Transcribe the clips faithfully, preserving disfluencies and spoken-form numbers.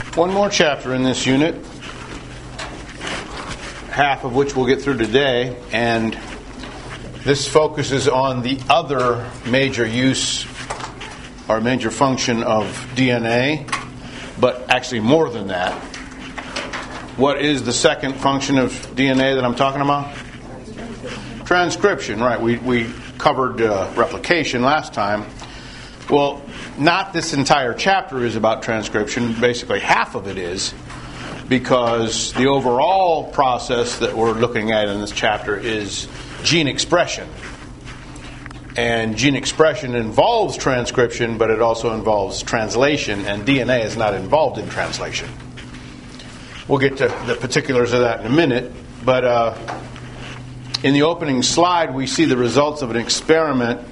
One more chapter in this unit, half of which we'll get through today, and this focuses on the other major use or major function of D N A, but actually more than that. What is the second function of D N A that I'm talking about? Transcription, right. We, we covered uh, replication last time. Well, not this entire chapter is about transcription. Basically, half of it is, because the overall process that we're looking at in this chapter is gene expression. And gene expression involves transcription, but it also involves translation, and D N A is not involved in translation. We'll get to the particulars of that in a minute, but uh, in the opening slide we see the results of an experiment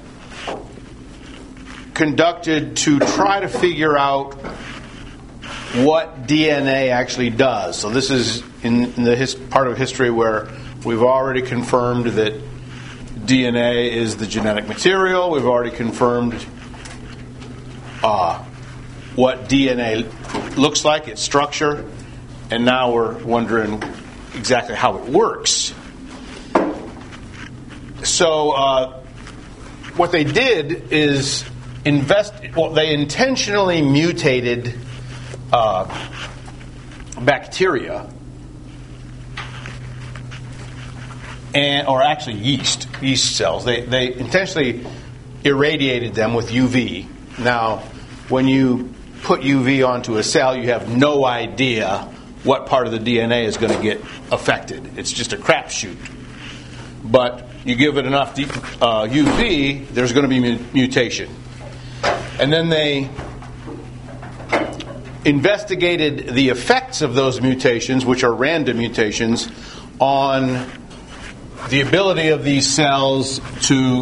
conducted to try to figure out what D N A actually does. So this is in, in the his, part of history where we've already confirmed that D N A is the genetic material. We've already confirmed uh, what D N A looks like, its structure, and now we're wondering exactly how it works. So uh, what they did is invest. Well, they intentionally mutated uh, bacteria, and or actually yeast, yeast cells. They they intentionally irradiated them with U V. Now, when you put U V onto a cell, you have no idea what part of the D N A is going to get affected. It's just a crapshoot. But you give it enough uh, U V, there's going to be mu- mutation. And then they investigated the effects of those mutations, which are random mutations, on the ability of these cells to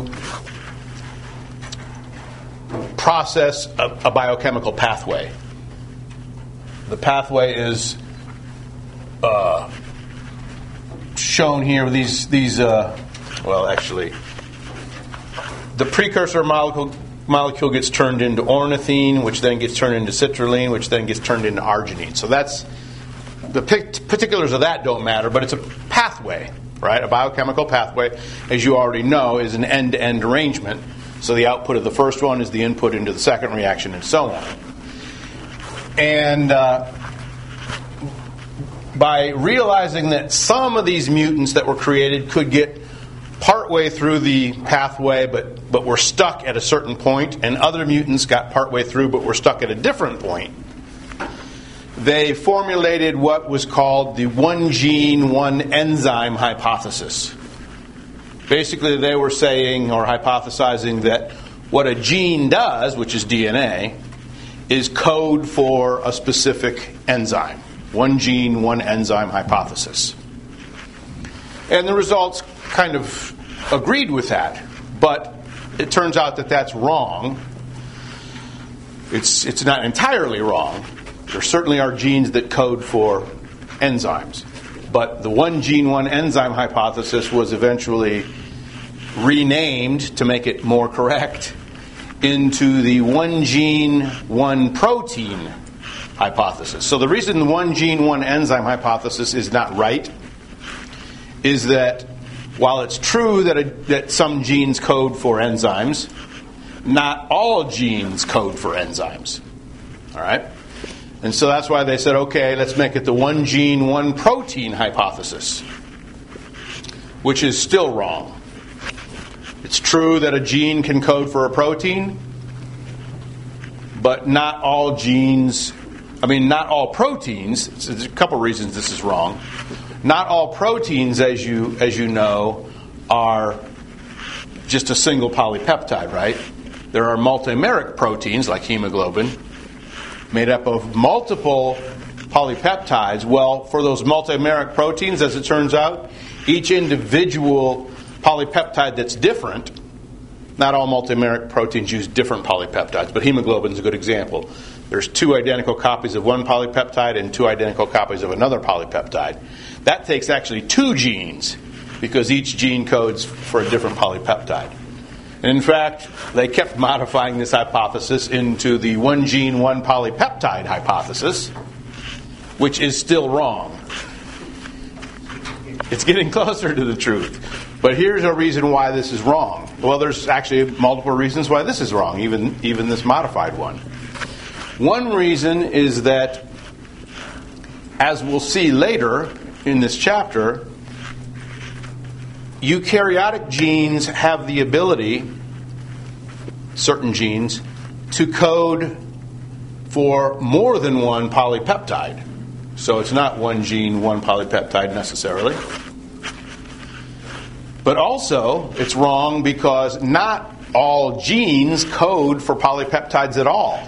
process a, a biochemical pathway. The pathway is uh, shown here with these, these uh, well, actually, the precursor molecule molecule gets turned into ornithine, which then gets turned into citrulline, which then gets turned into arginine. So that's the particulars of that don't matter, but it's a pathway, right? A biochemical pathway, as you already know, is an end-to-end arrangement. So the output of the first one is the input into the second reaction, and so on. And uh, by realizing that some of these mutants that were created could get partway through the pathway, but but were stuck at a certain point, and other mutants got partway through, but were stuck at a different point, they formulated what was called the one gene, one enzyme hypothesis. Basically, they were saying or hypothesizing that what a gene does, which is D N A, is code for a specific enzyme. One gene, one enzyme hypothesis. And the results kind of agreed with that, but it turns out that that's wrong. It's it's not entirely wrong. There certainly are genes that code for enzymes, but the one gene, one enzyme hypothesis was eventually renamed to make it more correct into the one gene, one protein hypothesis. So the reason the one gene, one enzyme hypothesis is not right is that while it's true that, a, that some genes code for enzymes, not all genes code for enzymes. All right? And so that's why they said, okay, let's make it the one gene, one protein hypothesis, which is still wrong. It's true that a gene can code for a protein, but not all genes, I mean, not all proteins, there's a couple reasons this is wrong. Not all proteins, as you as you know, are just a single polypeptide, right? There are multimeric proteins, like hemoglobin, made up of multiple polypeptides. Well, for those multimeric proteins, as it turns out, each individual polypeptide that's different, not all multimeric proteins use different polypeptides, but hemoglobin is a good example. There's two identical copies of one polypeptide and two identical copies of another polypeptide. That takes actually two genes, because each gene codes for a different polypeptide. And in fact, they kept modifying this hypothesis into the one gene, one polypeptide hypothesis. which is still wrong. It's getting closer to the truth. But here's a reason why this is wrong. Well, there's actually multiple reasons why this is wrong, even, even this modified one. One reason is that, as we'll see later in this chapter, eukaryotic genes have the ability, certain genes, to code for more than one polypeptide. So it's not one gene, one polypeptide necessarily. But also, it's wrong because not all genes code for polypeptides at all.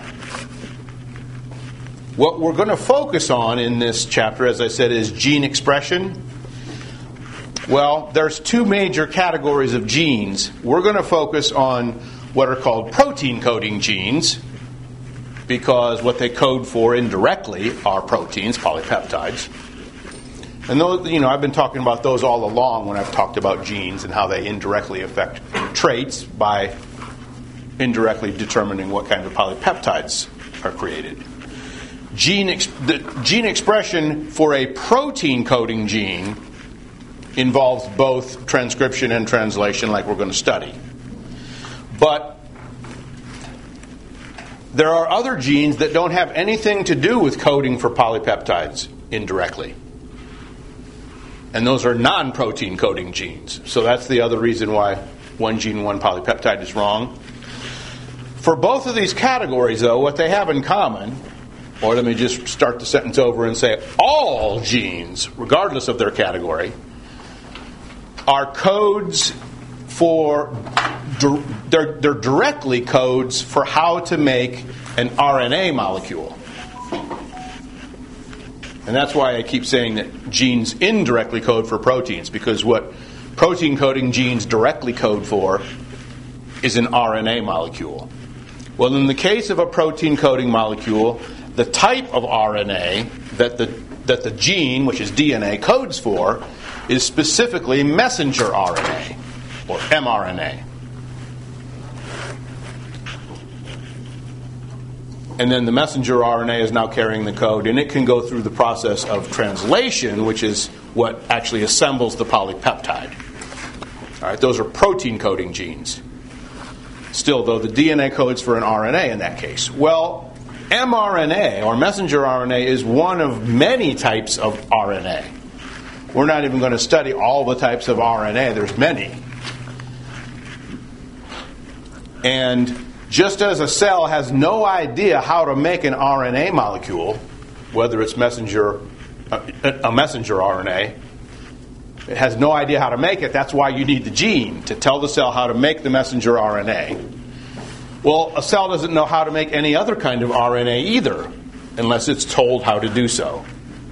What we're going to focus on in this chapter, as I said, is gene expression. Well, there's two major categories of genes. We're going to focus on what are called protein coding genes, because what they code for indirectly are proteins, polypeptides. And those, you know, I've been talking about those all along when I've talked about genes and how they indirectly affect traits by indirectly determining what kind of polypeptides are created. Gene ex- the gene expression for a protein coding gene involves both transcription and translation, like we're going to study. But there are other genes that don't have anything to do with coding for polypeptides indirectly. And those are non-protein coding genes. So that's the other reason why one gene, one polypeptide is wrong. For both of these categories, though, what they have in common, or let me just start the sentence over and say all genes, regardless of their category, are codes for, they're, they're directly codes for how to make an R N A molecule. And that's why I keep saying that genes indirectly code for proteins, because what protein coding genes directly code for is an R N A molecule. Well, in the case of a protein coding molecule, the type of R N A that the that the gene, which is D N A, codes for is specifically messenger R N A, or mRNA. And then the messenger R N A is now carrying the code, and it can go through the process of translation, which is what actually assembles the polypeptide. All right, those are protein coding genes. Still, though, the D N A codes for an R N A in that case. Well, mRNA, or messenger R N A, is one of many types of R N A. We're not even going to study all the types of R N A. There's many. And just as a cell has no idea how to make an R N A molecule, whether it's messenger, a messenger R N A, it has no idea how to make it. That's why you need the gene to tell the cell how to make the messenger R N A. Well, a cell doesn't know how to make any other kind of R N A either, unless it's told how to do so.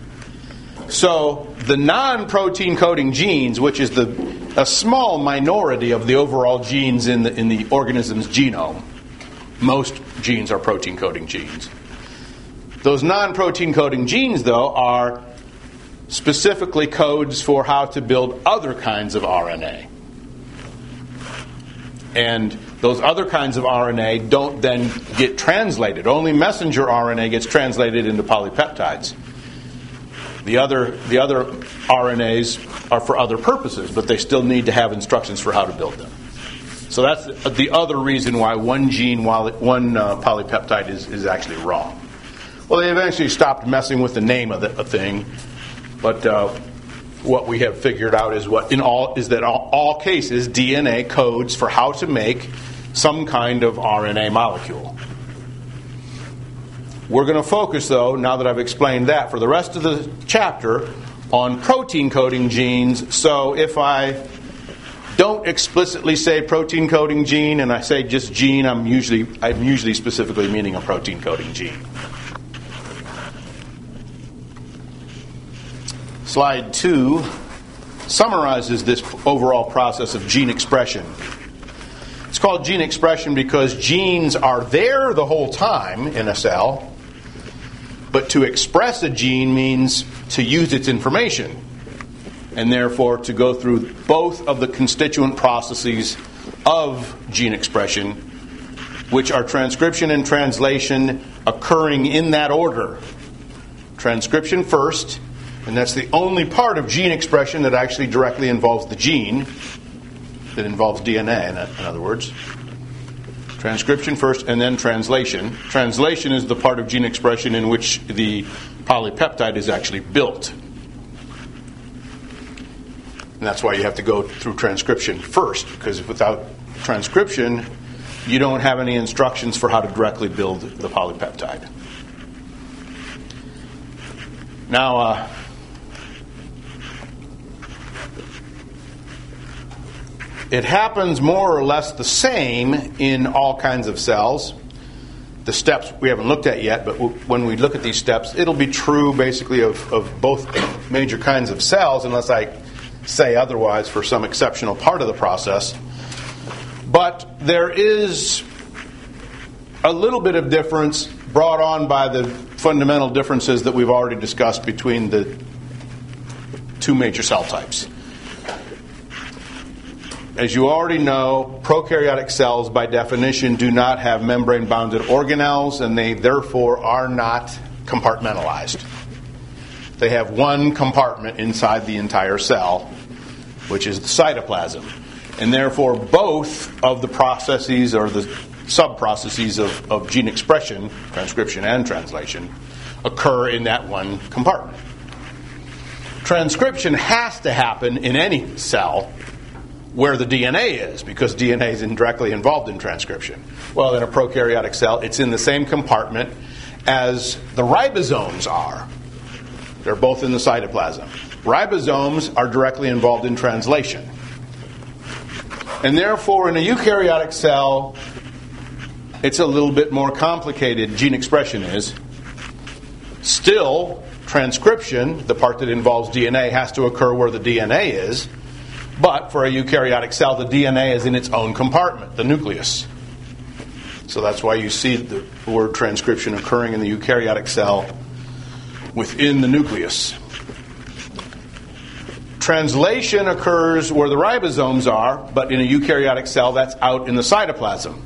So the non-protein coding genes, which is the a small minority of the overall genes in the in the organism's genome, most genes are protein coding genes. Those non-protein coding genes, though, are specifically codes for how to build other kinds of R N A. And those other kinds of R N A don't then get translated. Only messenger R N A gets translated into polypeptides. The other the other R N As are for other purposes, but they still need to have instructions for how to build them. So that's the other reason why one gene, while one uh, polypeptide is, is actually wrong. Well, they eventually stopped messing with the name of the a thing, but uh, what we have figured out is what in all is that all, all cases D N A codes for how to make some kind of R N A molecule. We're going to focus, though, now that I've explained that, for the rest of the chapter on protein coding genes. So if I don't explicitly say protein coding gene and I say just gene, I'm usually I'm usually specifically meaning a protein coding gene. Slide two summarizes this overall process of gene expression. It's called gene expression because genes are there the whole time in a cell, but to express a gene means to use its information, and therefore to go through both of the constituent processes of gene expression, which are transcription and translation occurring in that order. transcription first, and that's the only part of gene expression that actually directly involves the gene, that involves D N A, in other words. Transcription first, and then translation. Translation is the part of gene expression in which the polypeptide is actually built. And that's why you have to go through transcription first, because without transcription, you don't have any instructions for how to directly build the polypeptide. Now, uh, it happens more or less the same in all kinds of cells. The steps we haven't looked at yet, but w- when we look at these steps, it'll be true basically of, of both major kinds of cells, unless I say otherwise for some exceptional part of the process. But there is a little bit of difference brought on by the fundamental differences that we've already discussed between the two major cell types. As you already know, prokaryotic cells by definition do not have membrane-bounded organelles, and they therefore are not compartmentalized. They have one compartment inside the entire cell, which is the cytoplasm. And therefore, both of the processes, or the sub-processes of, of gene expression, transcription and translation, occur in that one compartment. Transcription has to happen in any cell where the D N A is, because D N A is indirectly involved in transcription. Well, in a prokaryotic cell, it's in the same compartment as the ribosomes are. They're both in the cytoplasm. Ribosomes are directly involved in translation. And therefore, in a eukaryotic cell, it's a little bit more complicated, gene expression is. Still, transcription, the part that involves D N A, has to occur where the D N A is. But for a eukaryotic cell, the D N A is in its own compartment, the nucleus. So that's why you see the word transcription occurring in the eukaryotic cell within the nucleus. Translation occurs where the ribosomes are, but in a eukaryotic cell, that's out in the cytoplasm.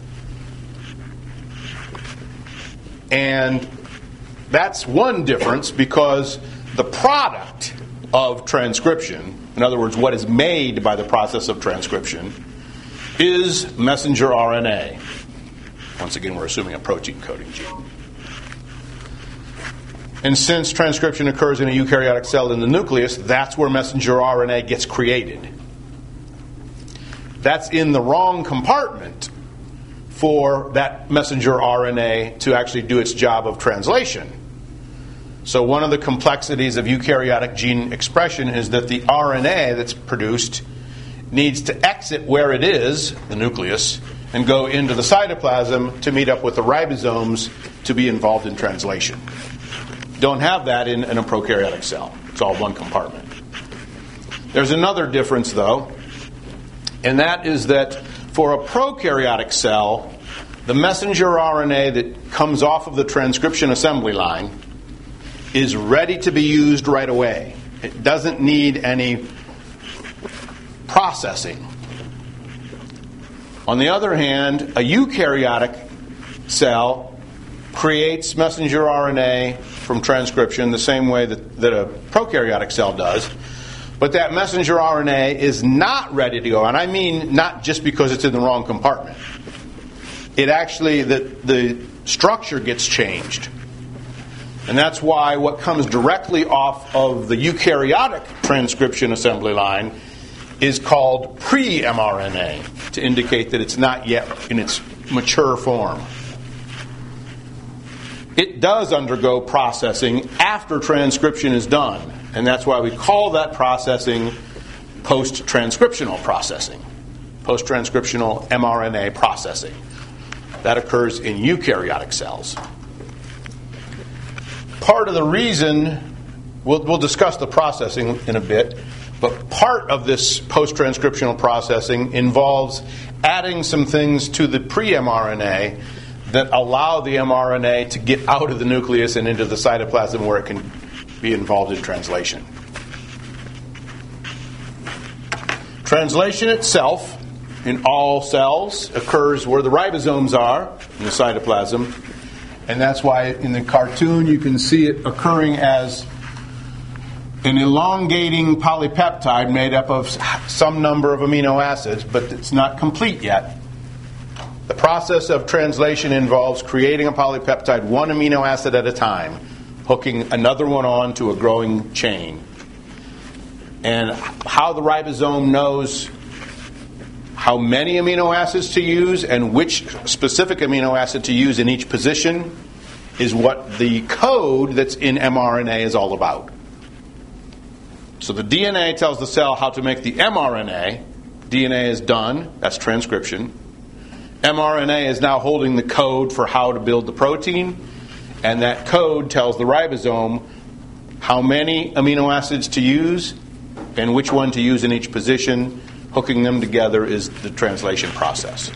And that's one difference, because the product of transcription, in other words, what is made by the process of transcription, is messenger R N A. Once again, we're assuming a protein coding gene. And since transcription occurs in a eukaryotic cell in the nucleus, that's where messenger R N A gets created. That's in the wrong compartment for that messenger R N A to actually do its job of translation. So one of the complexities of eukaryotic gene expression is that the R N A that's produced needs to exit where it is, the nucleus, and go into the cytoplasm to meet up with the ribosomes to be involved in translation. Don't have that in, in a prokaryotic cell. It's all one compartment. There's another difference, though, and that is that for a prokaryotic cell, the messenger R N A that comes off of the transcription assembly line is ready to be used right away. It doesn't need any processing. On the other hand, a eukaryotic cell creates messenger R N A from transcription the same way that, that a prokaryotic cell does. But that messenger R N A is not ready to go. And I mean not just because it's in the wrong compartment. It actually, the, the structure gets changed. And that's why what comes directly off of the eukaryotic transcription assembly line is called pre-mRNA, to indicate that it's not yet in its mature form. It does undergo processing after transcription is done, and that's why we call that processing post-transcriptional processing, post-transcriptional mRNA processing. That occurs in eukaryotic cells. Part of the reason, we'll, we'll discuss the processing in a bit, but part of this post-transcriptional processing involves adding some things to the pre-mRNA that allow the mRNA to get out of the nucleus and into the cytoplasm where it can be involved in translation. Translation itself in all cells occurs where the ribosomes are in the cytoplasm, And that's why in the cartoon you can see it occurring as an elongating polypeptide made up of some number of amino acids, but it's not complete yet. The process of translation involves creating a polypeptide one amino acid at a time, hooking another one on to a growing chain. And how the ribosome knows how many amino acids to use and which specific amino acid to use in each position is what the code that's in mRNA is all about. So the D N A tells the cell how to make the mRNA. D N A is done. That's transcription. mRNA is now holding the code for how to build the protein. And that code tells the ribosome how many amino acids to use and which one to use in each position. Hooking them together is the translation process.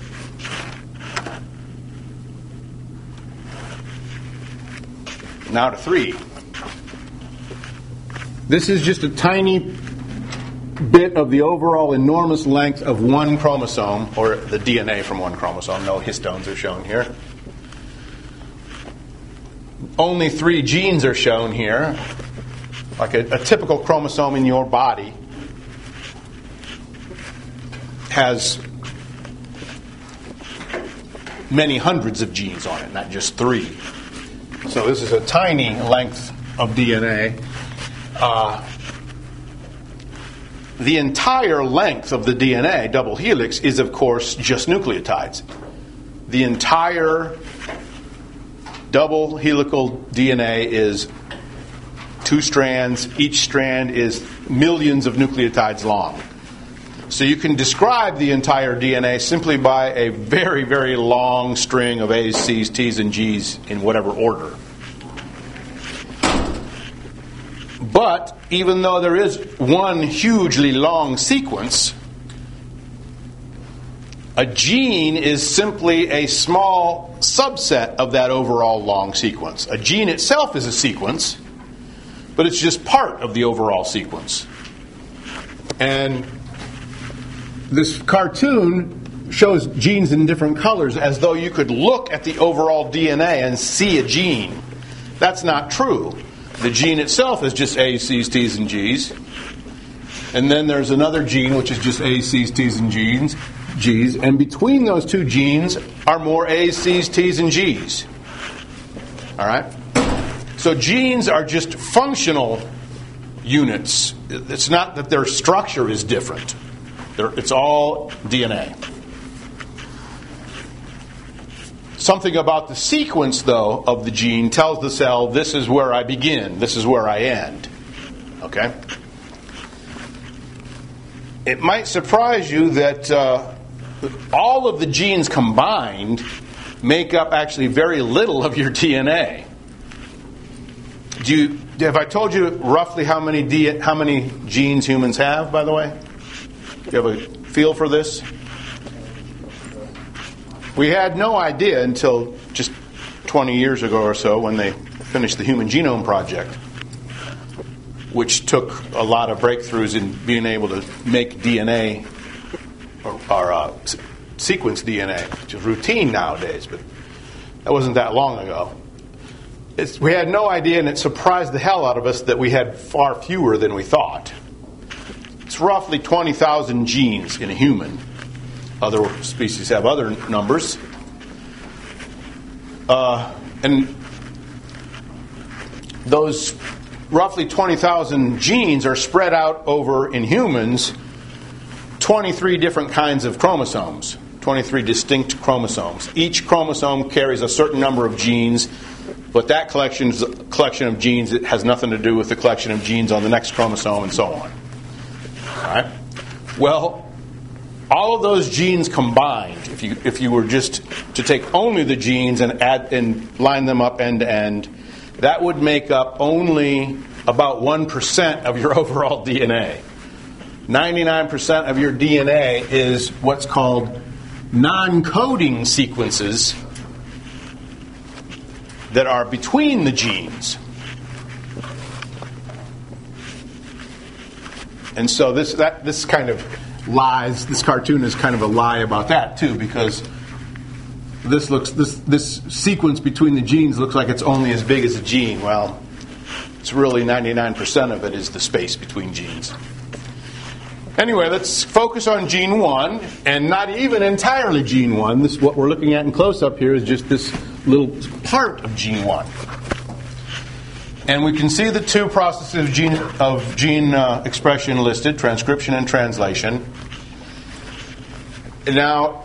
Now to three. This is just a tiny bit of the overall enormous length of one chromosome, or the D N A from one chromosome. No histones are shown here. Only three genes are shown here. Like a, a typical chromosome in your body has many hundreds of genes on it, not just three. So this is a tiny length of D N A. Uh, the entire length of the D N A, double helix, is of course just nucleotides. The entire double helical D N A is two strands. Each strand is millions of nucleotides long. So you can describe the entire D N A simply by a very, very long string of A's, C's, T's, and G's in whatever order. But even though there is one hugely long sequence, a gene is simply a small subset of that overall long sequence. A gene itself is a sequence, but it's just part of the overall sequence. And this cartoon shows genes in different colors as though you could look at the overall D N A and see a gene. That's not true. The gene itself is just A's, C's, T's, and G's. And then there's another gene which is just A's, C's, T's, and G's. G's. And between those two genes are more A's, C's, T's, and G's. All right? So genes are just functional units. It's not that their structure is different. They're, it's all D N A. Something about the sequence, though, of the gene tells the cell, this is where I begin, this is where I end. Okay? It might surprise you that uh, all of the genes combined make up actually very little of your D N A. Do you, have I told you roughly how many D, how many genes humans have, by the way? Do you have a feel for this? We had no idea until just twenty years ago or so when they finished the Human Genome Project, which took a lot of breakthroughs in being able to make D N A or, or uh, sequence D N A, which is routine nowadays, but that wasn't that long ago. It's, we had no idea, and it surprised the hell out of us that we had far fewer than we thought. It's roughly twenty thousand genes in a human. Other species have other numbers. Uh, and those roughly twenty thousand genes are spread out over, in humans, twenty-three different kinds of chromosomes. twenty-three distinct chromosomes. Each chromosome carries a certain number of genes, but that collection is a collection of genes that has nothing to do with the collection of genes on the next chromosome and so on. All right? Well, all of those genes combined, if you if you were just to take only the genes and add and line them up end to end, that would make up only about one percent of your overall D N A. ninety-nine percent of your D N A is what's called non-coding sequences that are between the genes. And so this that this kind of lies, this cartoon is kind of a lie about that too, because this looks this this sequence between the genes looks like it's only as big as a gene. Well, it's really ninety-nine percent of it is the space between genes. Anyway, let's focus on gene one, and not even entirely gene one. This what we're looking at in close-up here is just this little part of gene one. And we can see the two processes of gene, of gene uh, expression listed, transcription and translation. Now,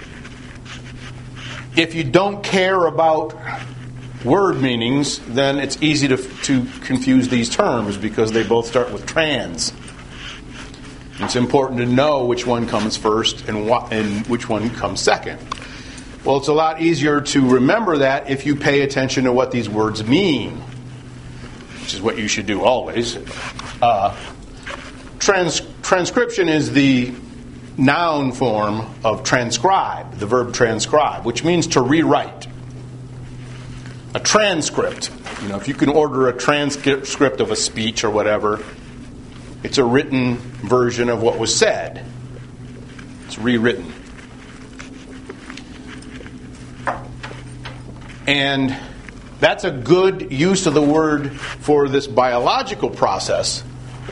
if you don't care about word meanings, then it's easy to, to confuse these terms because they both start with trans. It's important to know which one comes first and, what, and which one comes second. Well, it's a lot easier to remember that if you pay attention to what these words mean, which is what you should do always. Uh, trans- transcription is the noun form of transcribe, the verb transcribe, which means to rewrite. A transcript, you know, if you can order a transcript of a speech or whatever, it's a written version of what was said. It's rewritten. And that's a good use of the word for this biological process,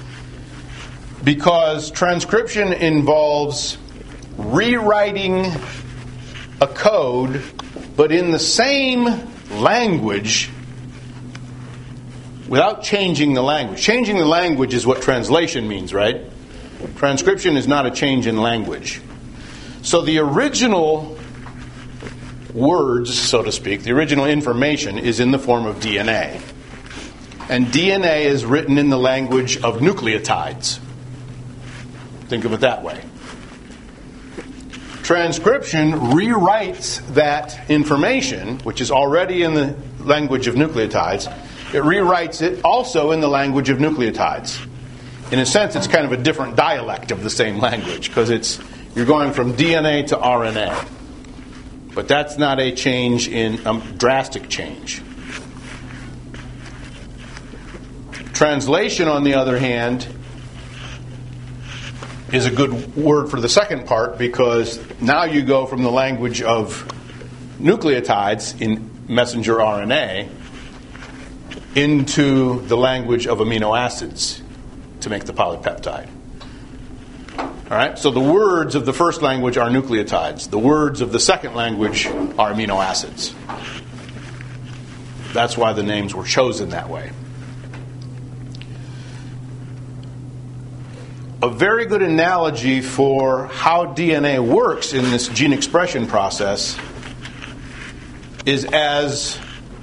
because transcription involves rewriting a code, but in the same language without changing the language. Changing the language is what translation means, right? Transcription is not a change in language. So the original words, so to speak, the original information is in the form of D N A. And D N A is written in the language of nucleotides. Think of it that way. Transcription rewrites that information, which is already in the language of nucleotides. It rewrites it also in the language of nucleotides. In a sense, it's kind of a different dialect of the same language, because it's you're going from D N A to R N A. But that's not a change in a um, drastic change. Translation, on the other hand, is a good word for the second part, because now you go from the language of nucleotides in messenger R N A into the language of amino acids to make the polypeptide. All right, so the words of the first language are nucleotides. The words of the second language are amino acids. That's why the names were chosen that way. A very good analogy for how D N A works in this gene expression process is as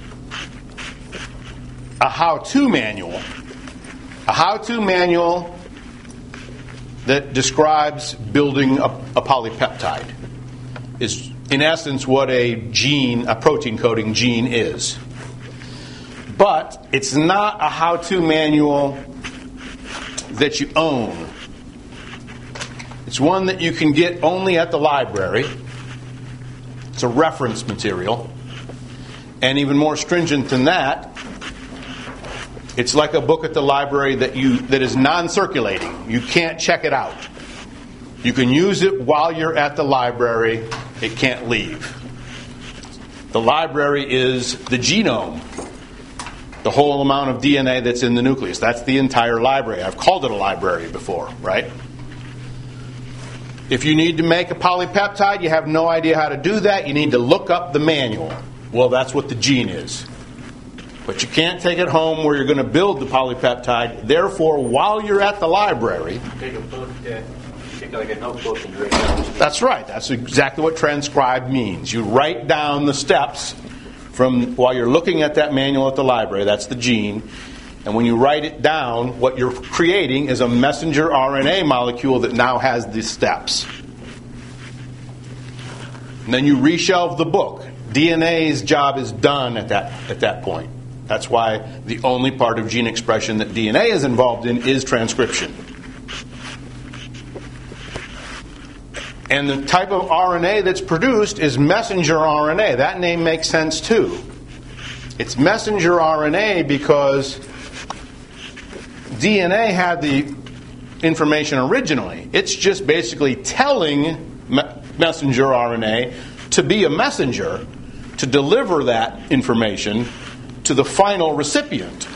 a how-to manual. A how-to manual that describes building a, a polypeptide is, in essence, what a gene, a protein coding gene is. But it's not a how-to manual that you own. It's one that you can get only at the library. It's a reference material. And even more stringent than that, it's like a book at the library that you that is non-circulating. You can't check it out. You can use it while you're at the library. It can't leave. The library is the genome, the whole amount of D N A that's in the nucleus. That's the entire library. I've called it a library before, right? If you need to make a polypeptide, you have no idea how to do that, you need to look up the manual. Well, that's what the gene is. But you can't take it home where you're going to build the polypeptide. Therefore, while you're at the library... Take a book, uh, take like a notebook and write down the steps. That's right. That's exactly what transcribe means. You write down the steps from while you're looking at that manual at the library. That's the gene. And when you write it down, what you're creating is a messenger R N A molecule that now has the steps. And then you reshelve the book. D N A's job is done at that at that point. That's why the only part of gene expression that D N A is involved in is transcription. And the type of R N A that's produced is messenger R N A. That name makes sense too. It's messenger R N A because D N A had the information originally. It's just basically telling me- messenger R N A to be a messenger to deliver that information to the final recipient.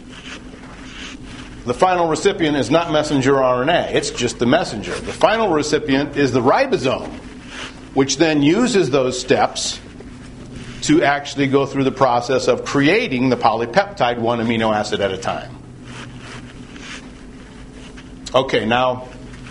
The final recipient is not messenger R N A, it's just the messenger. The final recipient is the ribosome, which then uses those steps to actually go through the process of creating the polypeptide one amino acid at a time. Okay, now,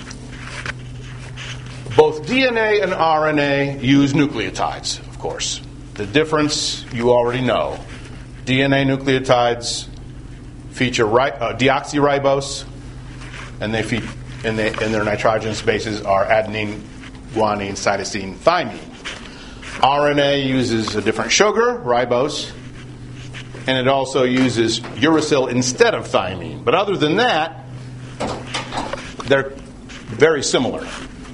both D N A and R N A use nucleotides, of course. The difference you already know. D N A nucleotides feature ri- uh, deoxyribose, and they feed, and, they, and their nitrogen bases are adenine, guanine, cytosine, thymine. R N A uses a different sugar, ribose, and it also uses uracil instead of thymine. But other than that, they're very similar.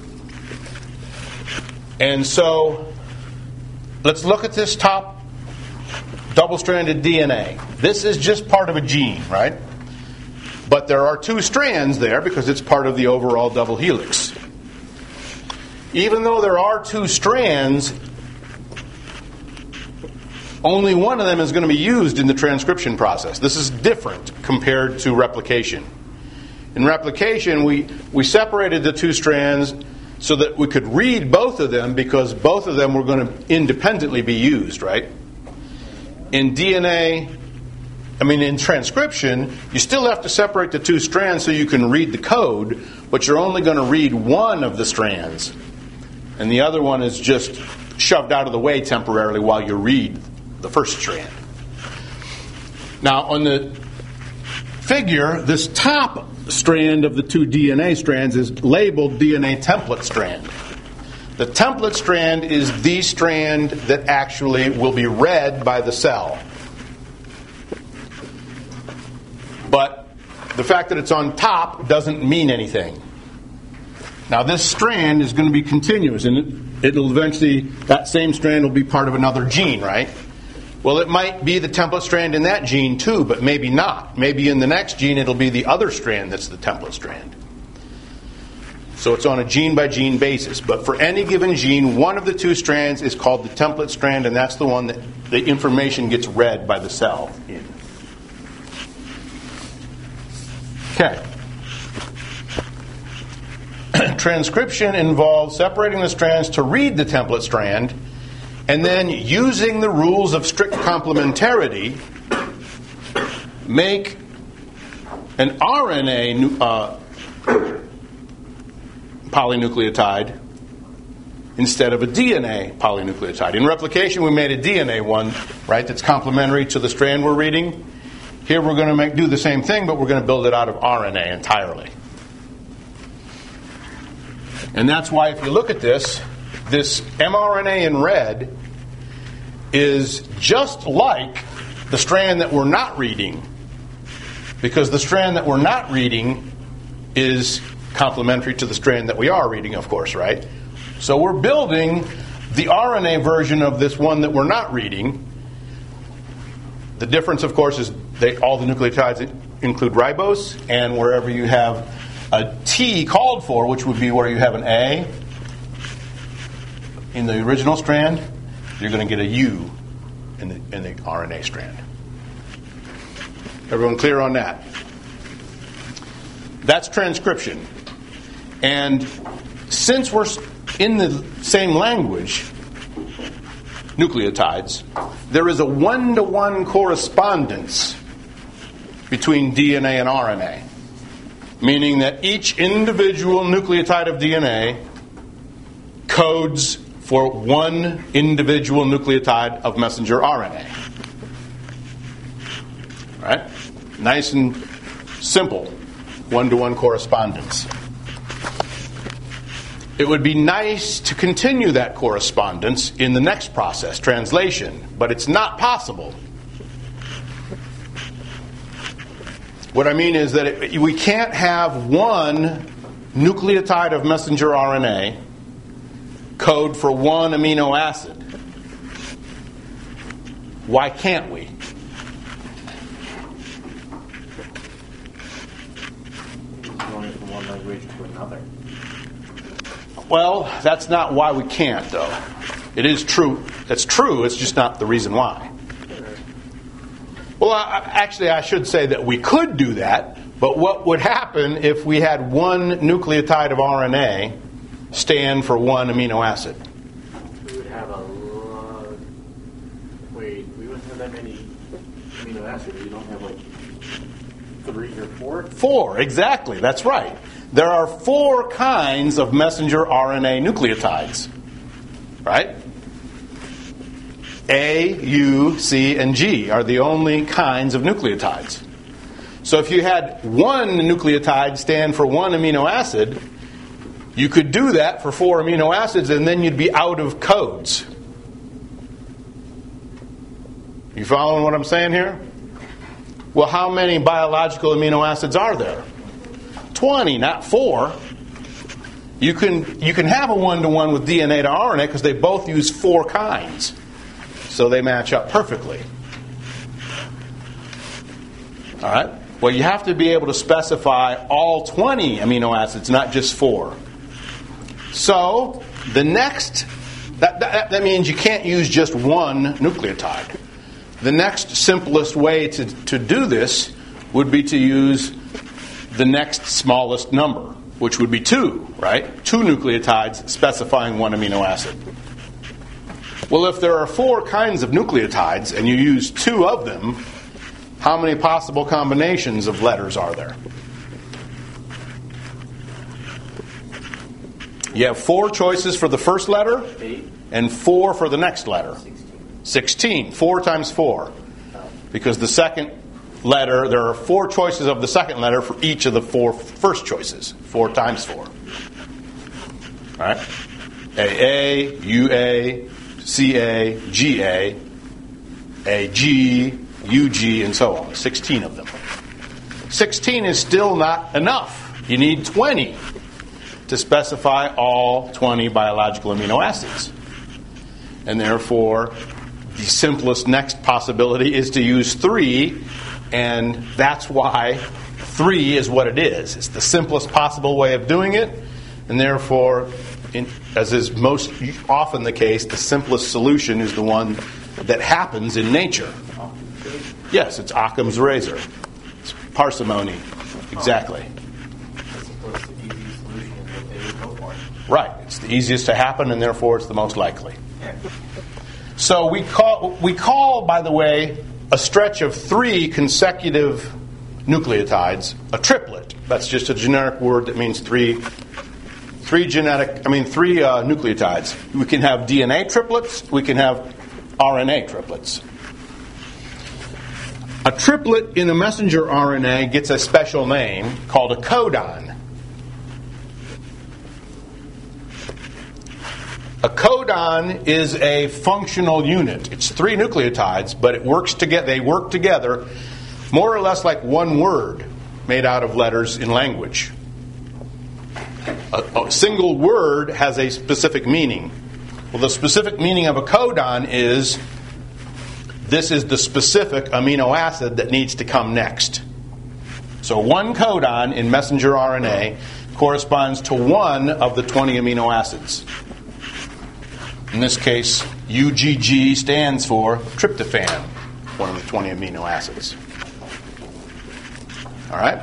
And so, let's look at this top double-stranded D N A. This is just part of a gene, right? But there are two strands there because it's part of the overall double helix. Even though there are two strands, only one of them is going to be used in the transcription process. This is different compared to replication. In replication, we, we separated the two strands so that we could read both of them because both of them were going to independently be used, right? In D N A, I mean in transcription, you still have to separate the two strands so you can read the code, but you're only going to read one of the strands. And the other one is just shoved out of the way temporarily while you read the first strand. Now, on the figure, this top strand of the two D N A strands is labeled D N A template strand. The template strand is the strand that actually will be read by the cell. But the fact that it's on top doesn't mean anything. Now, this strand is going to be continuous, and it, it'll eventually, that same strand will be part of another gene, right? Well, it might be the template strand in that gene too, but maybe not. Maybe in the next gene it'll be the other strand that's the template strand. So it's on a gene-by-gene basis. But for any given gene, one of the two strands is called the template strand, and that's the one that the information gets read by the cell in. Okay. Transcription involves separating the strands to read the template strand, and then using the rules of strict complementarity, make an R N A uh, polynucleotide instead of a D N A polynucleotide. In replication, we made a D N A one, right, that's complementary to the strand we're reading. Here we're going to make, do the same thing, but we're going to build it out of R N A entirely. And that's why if you look at this, this mRNA in red is just like the strand that we're not reading, because the strand that we're not reading is complementary to the strand that we are reading, of course, right? So we're building the R N A version of this one that we're not reading. The difference, of course, is they, all the nucleotides include ribose, and wherever you have a T called for, which would be where you have an A in the original strand, you're going to get a U in the, in the R N A strand. Everyone clear on that? That's transcription. And since we're in the same language, nucleotides, there is a one-to-one correspondence between D N A and R N A. Meaning that each individual nucleotide of D N A codes for one individual nucleotide of messenger R N A. Right? Nice and simple, one-to-one correspondence. It would be nice to continue that correspondence in the next process, translation, but it's not possible. What I mean is that it, we can't have one nucleotide of messenger R N A code for one amino acid. Why can't we? Going from one language to another. Well, that's not why we can't, though. It is true. It's true. It's just not the reason why. Well, I, actually, I should say that we could do that, but what would happen if we had one nucleotide of R N A stand for one amino acid? We would have a lot. Wait, we wouldn't have that many amino acids. We don't have like three or four? Four, exactly. That's right. There are four kinds of messenger R N A nucleotides. Right? A, U, C, and G are the only kinds of nucleotides. So if you had one nucleotide stand for one amino acid, you could do that for four amino acids and then you'd be out of codes. You following what I'm saying here? Well, how many biological amino acids are there? twenty, not four. You can you can have a one-to-one with D N A to R N A because they both use four kinds. So they match up perfectly. All right? Well, you have to be able to specify all twenty amino acids, not just four. So the next, that, that, that means you can't use just one nucleotide. The next simplest way to, to do this would be to use the next smallest number, which would be two, right? Two nucleotides specifying one amino acid. Well, if there are four kinds of nucleotides and you use two of them, how many possible combinations of letters are there? You have four choices for the first letter and four for the next letter. sixteen. Four times four. Because the second letter, there are four choices of the second letter for each of the four first choices. Four times four. All right? A A, U A, C A, G A, A G, U G, and so on. sixteen of them. sixteen is still not enough. You need twenty to specify all twenty biological amino acids. And therefore, the simplest next possibility is to use three, and that's why three is what it is. It's the simplest possible way of doing it, and therefore, in, as is most often the case, the simplest solution is the one that happens in nature. Yes, it's Occam's razor. It's parsimony. Exactly. Right. It's the easiest to happen, and therefore it's the most likely. So we call, we call, by the way, a stretch of three consecutive nucleotides a triplet. That's just a generic word that means three, three genetic. I mean, three uh, nucleotides. We can have D N A triplets. We can have R N A triplets. A triplet in a messenger R N A gets a special name called a codon. A codon is a functional unit. It's three nucleotides, but it works together. They work together more or less like one word made out of letters in language. A, a single word has a specific meaning. Well, the specific meaning of a codon is this is the specific amino acid that needs to come next. So one codon in messenger R N A corresponds to one of the twenty amino acids. In this case, U G G stands for tryptophan, one of the twenty amino acids. All right?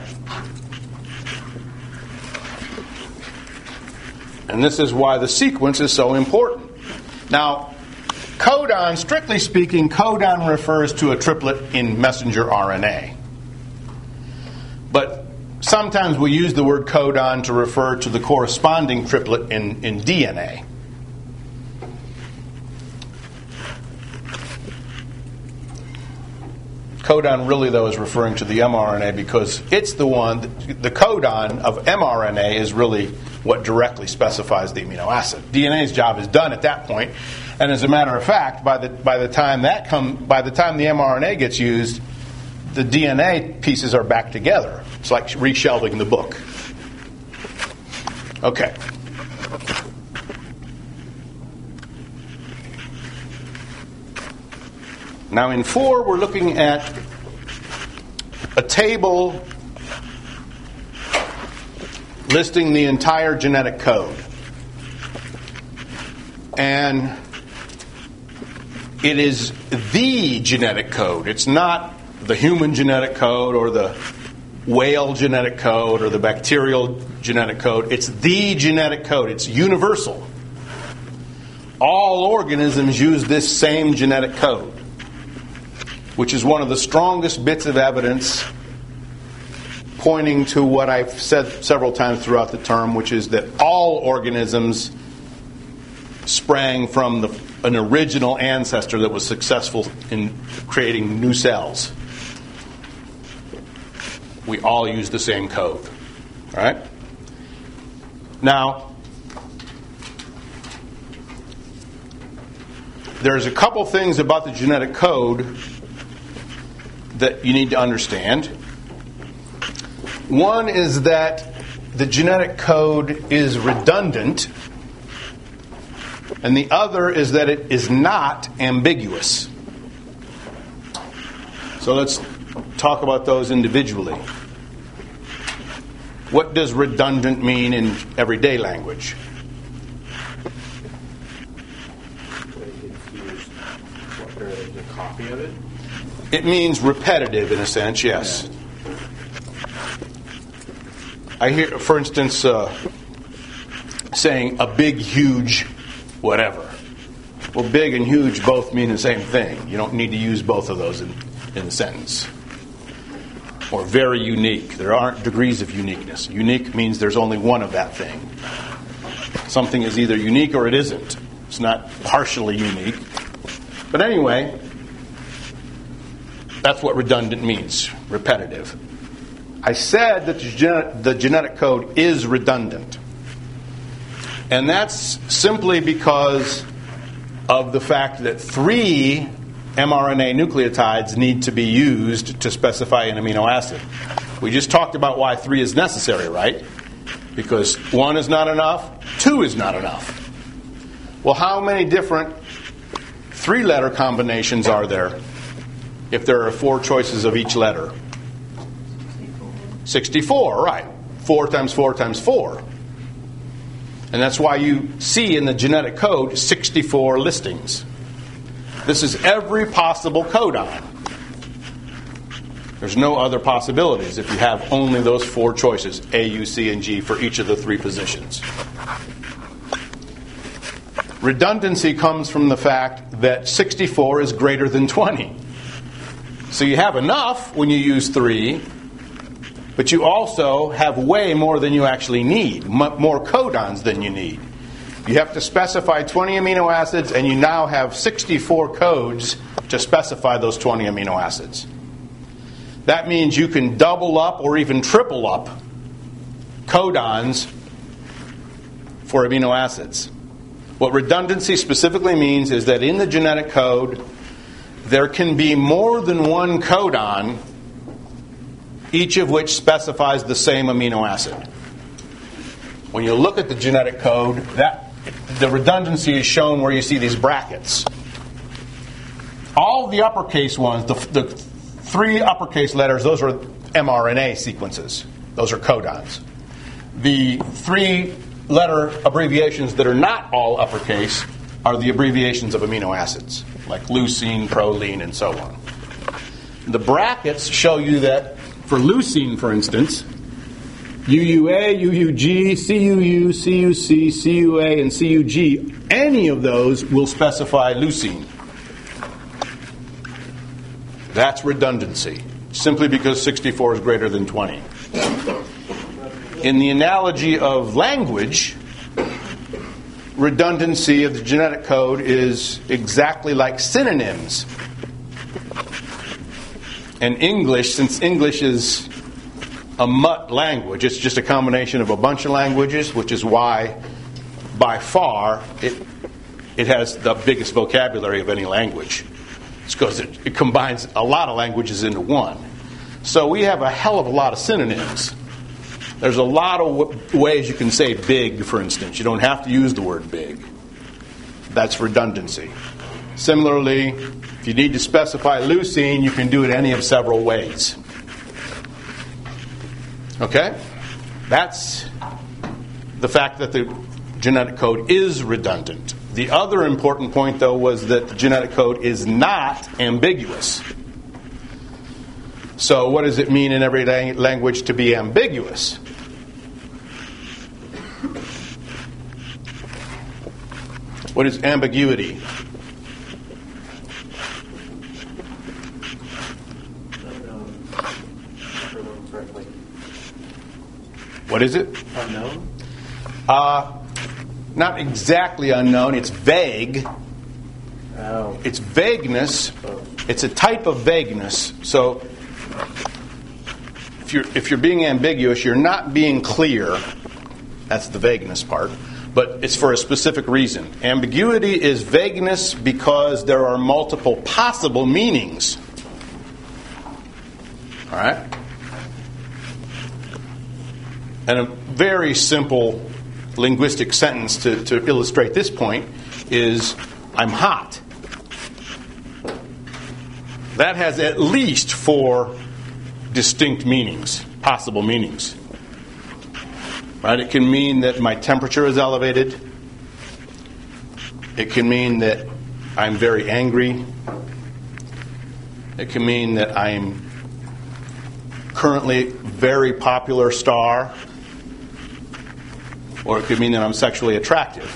And this is why the sequence is so important. Now, codon, strictly speaking, codon refers to a triplet in messenger R N A. But sometimes we use the word codon to refer to the corresponding triplet in, in D N A. Codon really, though, is referring to the mRNA because it's the one, the codon of mRNA is really what directly specifies the amino acid. D N A's job is done at that point, and as a matter of fact, by the by the time that come, by the time the mRNA gets used, the D N A pieces are back together. It's like reshelving the book. Okay. Now in four, we're looking at a table listing the entire genetic code. And it is the genetic code. It's not the human genetic code or the whale genetic code or the bacterial genetic code. It's the genetic code. It's universal. All organisms use this same genetic code, which is one of the strongest bits of evidence pointing to what I've said several times throughout the term, which is that all organisms sprang from the, an original ancestor that was successful in creating new cells. We all use the same code. All right? Now, there's a couple things about the genetic code that you need to understand. One is that the genetic code is redundant, and the other is that it is not ambiguous. So let's talk about those individually. What does redundant mean in everyday language? A copy of it? It means repetitive in a sense, yes. Yeah. I hear, for instance, uh, saying a big, huge, whatever. Well, big and huge both mean the same thing. You don't need to use both of those in, in the sentence. Or very unique. There aren't degrees of uniqueness. Unique means there's only one of that thing. Something is either unique or it isn't. It's not partially unique. But anyway, that's what redundant means, repetitive. I said that the genetic, the genetic code is redundant. And that's simply because of the fact that three mRNA nucleotides need to be used to specify an amino acid. We just talked about why three is necessary, right? Because one is not enough, two is not enough. Well, how many different three-letter combinations are there if there are four choices of each letter? sixty-four, right. Four times four times four. And that's why you see in the genetic code sixty-four listings. This is every possible codon. There's no other possibilities if you have only those four choices, A, U, C, and G, for each of the three positions. Redundancy comes from the fact that sixty-four is greater than twenty. So you have enough when you use three, but you also have way more than you actually need, m- more codons than you need. You have to specify twenty amino acids, and you now have sixty-four codes to specify those twenty amino acids. That means you can double up or even triple up codons for amino acids. What redundancy specifically means is that in the genetic code, there can be more than one codon, each of which specifies the same amino acid. When you look at the genetic code, that the redundancy is shown where you see these brackets. All the uppercase ones, the, the three uppercase letters, those are mRNA sequences. Those are codons. The three letter abbreviations that are not all uppercase are the abbreviations of amino acids, like leucine, proline, and so on. The brackets show you that for leucine, for instance, U U A, U U G, C U U, C U C, C U A, and C U G, any of those will specify leucine. That's redundancy, simply because sixty-four is greater than twenty. In the analogy of language, redundancy of the genetic code is exactly like synonyms. And English, since English is a mutt language, it's just a combination of a bunch of languages, which is why, by far, it it has the biggest vocabulary of any language. It's because it, it combines a lot of languages into one. So we have a hell of a lot of synonyms. There's a lot of w- ways you can say big, for instance. You don't have to use the word big. That's redundancy. Similarly, if you need to specify leucine, you can do it any of several ways. Okay? That's the fact that the genetic code is redundant. The other important point, though, was that the genetic code is not ambiguous. So what does it mean in every language to be ambiguous? What is ambiguity? What is it? Unknown? Uh, not exactly unknown. It's vague. Oh. It's vagueness. It's a type of vagueness. So if you're if you're being ambiguous, you're not being clear. That's the vagueness part. But it's for a specific reason. Ambiguity is vagueness because there are multiple possible meanings. All right? And a very simple linguistic sentence to, to illustrate this point is, I'm hot. That has at least four distinct meanings, possible meanings. Right? It can mean that my temperature is elevated. It can mean that I'm very angry. It can mean that I'm currently very popular star. Or it could mean that I'm sexually attractive.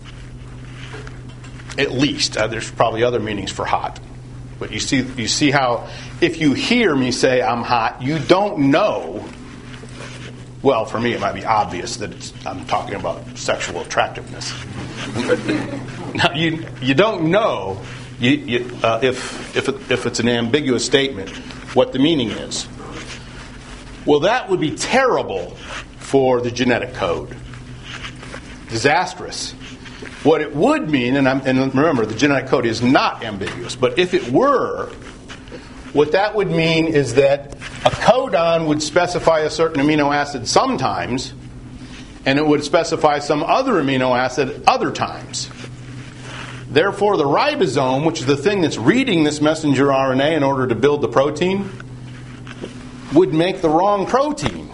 At least. Uh, there's probably other meanings for hot. But you see you see how if you hear me say I'm hot, you don't know. Well, for me it might be obvious that it's, I'm talking about sexual attractiveness. Now, you you don't know you, you, uh, if, if, it, if it's an ambiguous statement what the meaning is. Well, that would be terrible for the genetic code. Disastrous. What it would mean, and, I'm, and remember, the genetic code is not ambiguous, but if it were, what that would mean is that a codon would specify a certain amino acid sometimes, and it would specify some other amino acid other times. Therefore, the ribosome, which is the thing that's reading this messenger R N A in order to build the protein, would make the wrong protein.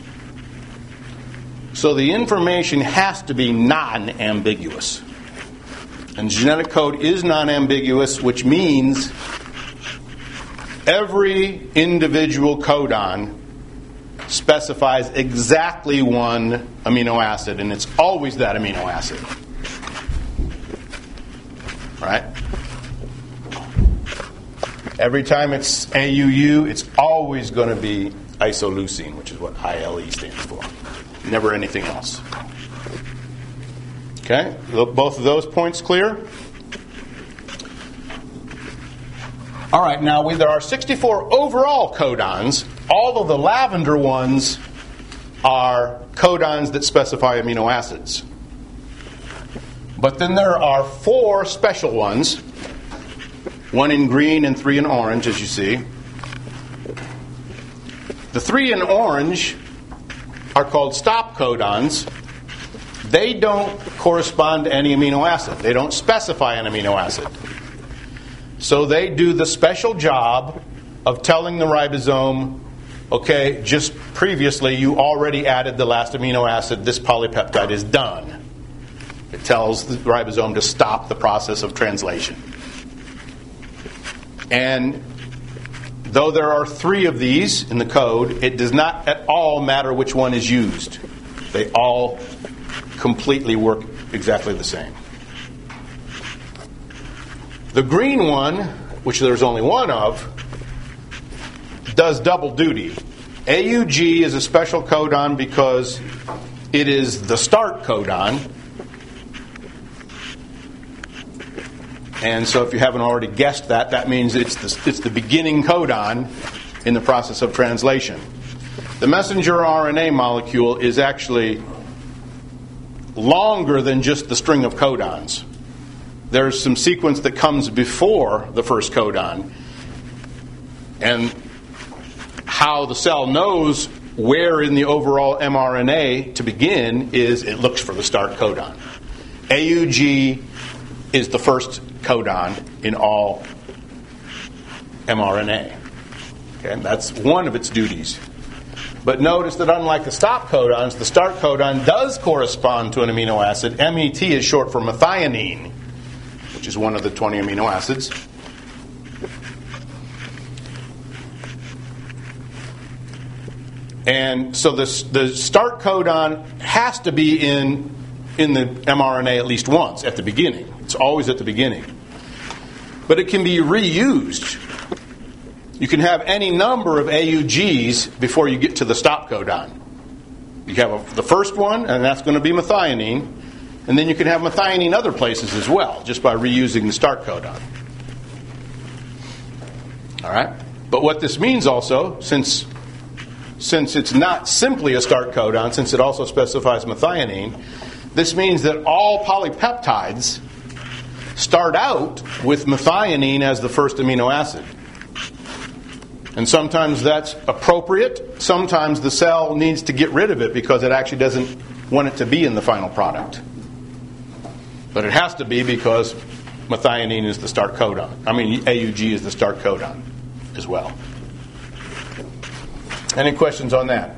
So the information has to be non-ambiguous. And genetic code is non-ambiguous, which means every individual codon specifies exactly one amino acid, and it's always that amino acid. Right? Every time it's A U U, it's always going to be isoleucine, which is what I L E stands for. Never anything else. Okay? Both of those points clear? All right, now we, there are sixty-four overall codons. All of the lavender ones are codons that specify amino acids. But then there are four special ones, one in green and three in orange, as you see. The three in orange are called stop codons. They don't correspond to any amino acid. They don't specify an amino acid. So they do the special job of telling the ribosome, okay, just previously you already added the last amino acid, this polypeptide is done. It tells the ribosome to stop the process of translation. And though there are three of these in the code, it does not at all matter which one is used. They all completely work exactly the same. The green one, which there's only one of, does double duty. A U G is a special codon because it is the start codon. And so if you haven't already guessed that, that means it's the, it's the beginning codon in the process of translation. The messenger R N A molecule is actually longer than just the string of codons. There's some sequence that comes before the first codon. And how the cell knows where in the overall mRNA to begin is it looks for the start codon. A U G is the first codon in all mRNA. Okay, that's one of its duties. But notice that unlike the stop codons, the start codon does correspond to an amino acid. M E T is short for methionine. which is one of the twenty amino acids. And so this, the start codon has to be in, in the mRNA at least once, at the beginning. It's always at the beginning. But it can be reused. You can have any number of A U Gs before you get to the stop codon. You have a, the first one, and that's going to be methionine. And then you can have methionine other places as well, just by reusing the start codon. All right? But what this means also, since... Since it's not simply a start codon, since it also specifies methionine, this means that all polypeptides start out with methionine as the first amino acid. And sometimes that's appropriate. Sometimes the cell needs to get rid of it because it actually doesn't want it to be in the final product. But it has to be because methionine is the start codon. I mean, A U G is the start codon as well. Any questions on that?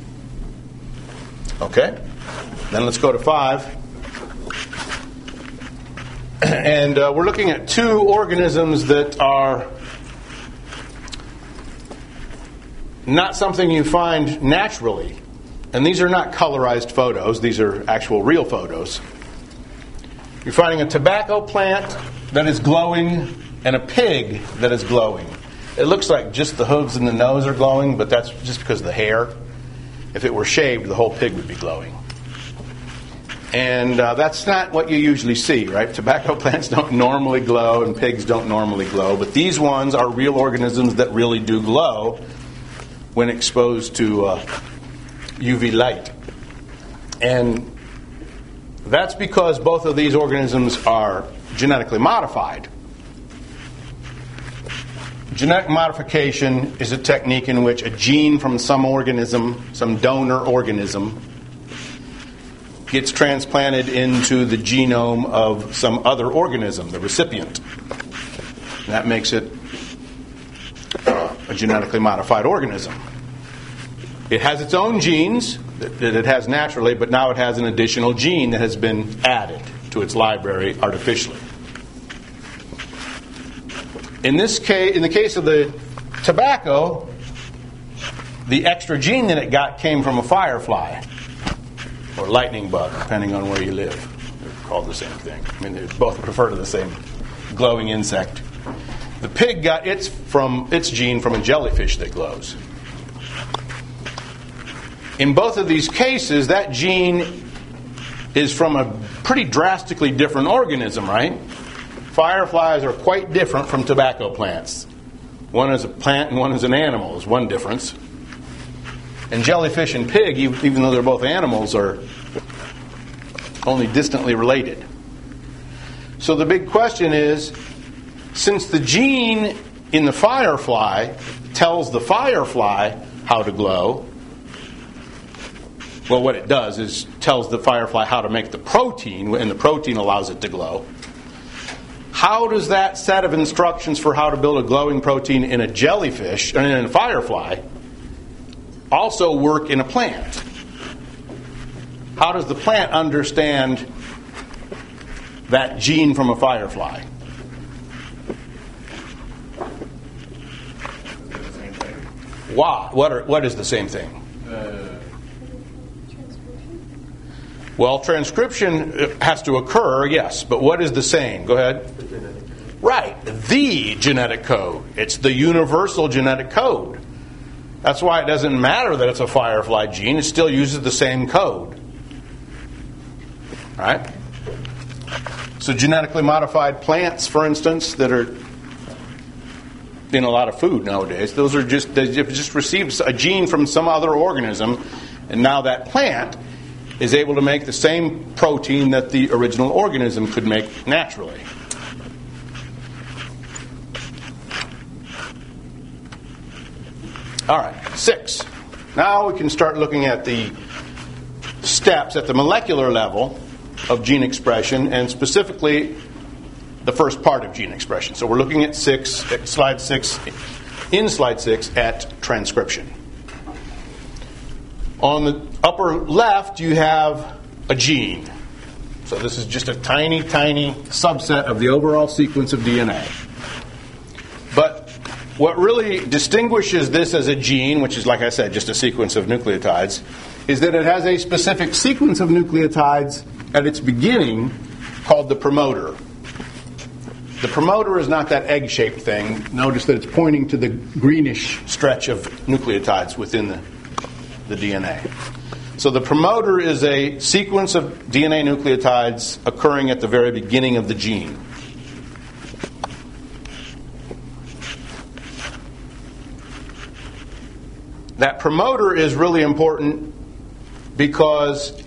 Okay. Then let's go to five. And uh, we're looking at two organisms that are not something you find naturally. And these are not colorized photos. These are actual real photos. You're finding a tobacco plant that is glowing and a pig that is glowing. It looks like just the hooves and the nose are glowing, but that's just because of the hair. If it were shaved, the whole pig would be glowing. And uh, that's not what you usually see, right? Tobacco plants don't normally glow and pigs don't normally glow, but these ones are real organisms that really do glow when exposed to uh, U V light. And that's because both of these organisms are genetically modified. Genetic modification is a technique in which a gene from some organism, some donor organism, gets transplanted into the genome of some other organism, the recipient. And that makes it uh, a genetically modified organism. It has its own genes that, that it has naturally, but now it has an additional gene that has been added to its library artificially. In this case, in the case of the tobacco, the extra gene that it got came from a firefly or lightning bug, depending on where you live. They're called the same thing. I mean, they both refer to the same glowing insect. The pig got its from its gene from a jellyfish that glows. In both of these cases, that gene is from a pretty drastically different organism, right? Fireflies are quite different from tobacco plants. One is a plant and one is an animal, is one difference. And jellyfish and pig, even though they're both animals, are only distantly related. So the big question is, since the gene in the firefly tells the firefly how to glow, well, what it does is tells the firefly how to make the protein, and the protein allows it to glow. How does that set of instructions for how to build a glowing protein in a jellyfish, and in a firefly, also work in a plant? How does the plant understand that gene from a firefly? Why? What are, what is the same thing? Uh, Well, transcription has to occur, yes, but what is the same? Go ahead. Right, the genetic code. It's the universal genetic code. That's why it doesn't matter that it's a firefly gene. It still uses the same code. Right? So genetically modified plants, for instance, that are in a lot of food nowadays, those are just, they've just received a gene from some other organism, and now that plant is able to make the same protein that the original organism could make naturally. All right, six. Now we can start looking at the steps at the molecular level of gene expression, and specifically the first part of gene expression. So we're looking at six, at slide six, in slide six, at transcription. On the upper left, you have a gene. So this is just a tiny, tiny subset of the overall sequence of D N A. But what really distinguishes this as a gene, which is, like I said, just a sequence of nucleotides, is that it has a specific sequence of nucleotides at its beginning called the promoter. The promoter is not that egg-shaped thing. Notice that it's pointing to the greenish stretch of nucleotides within the, the D N A. So the promoter is a sequence of D N A nucleotides occurring at the very beginning of the gene. That promoter is really important because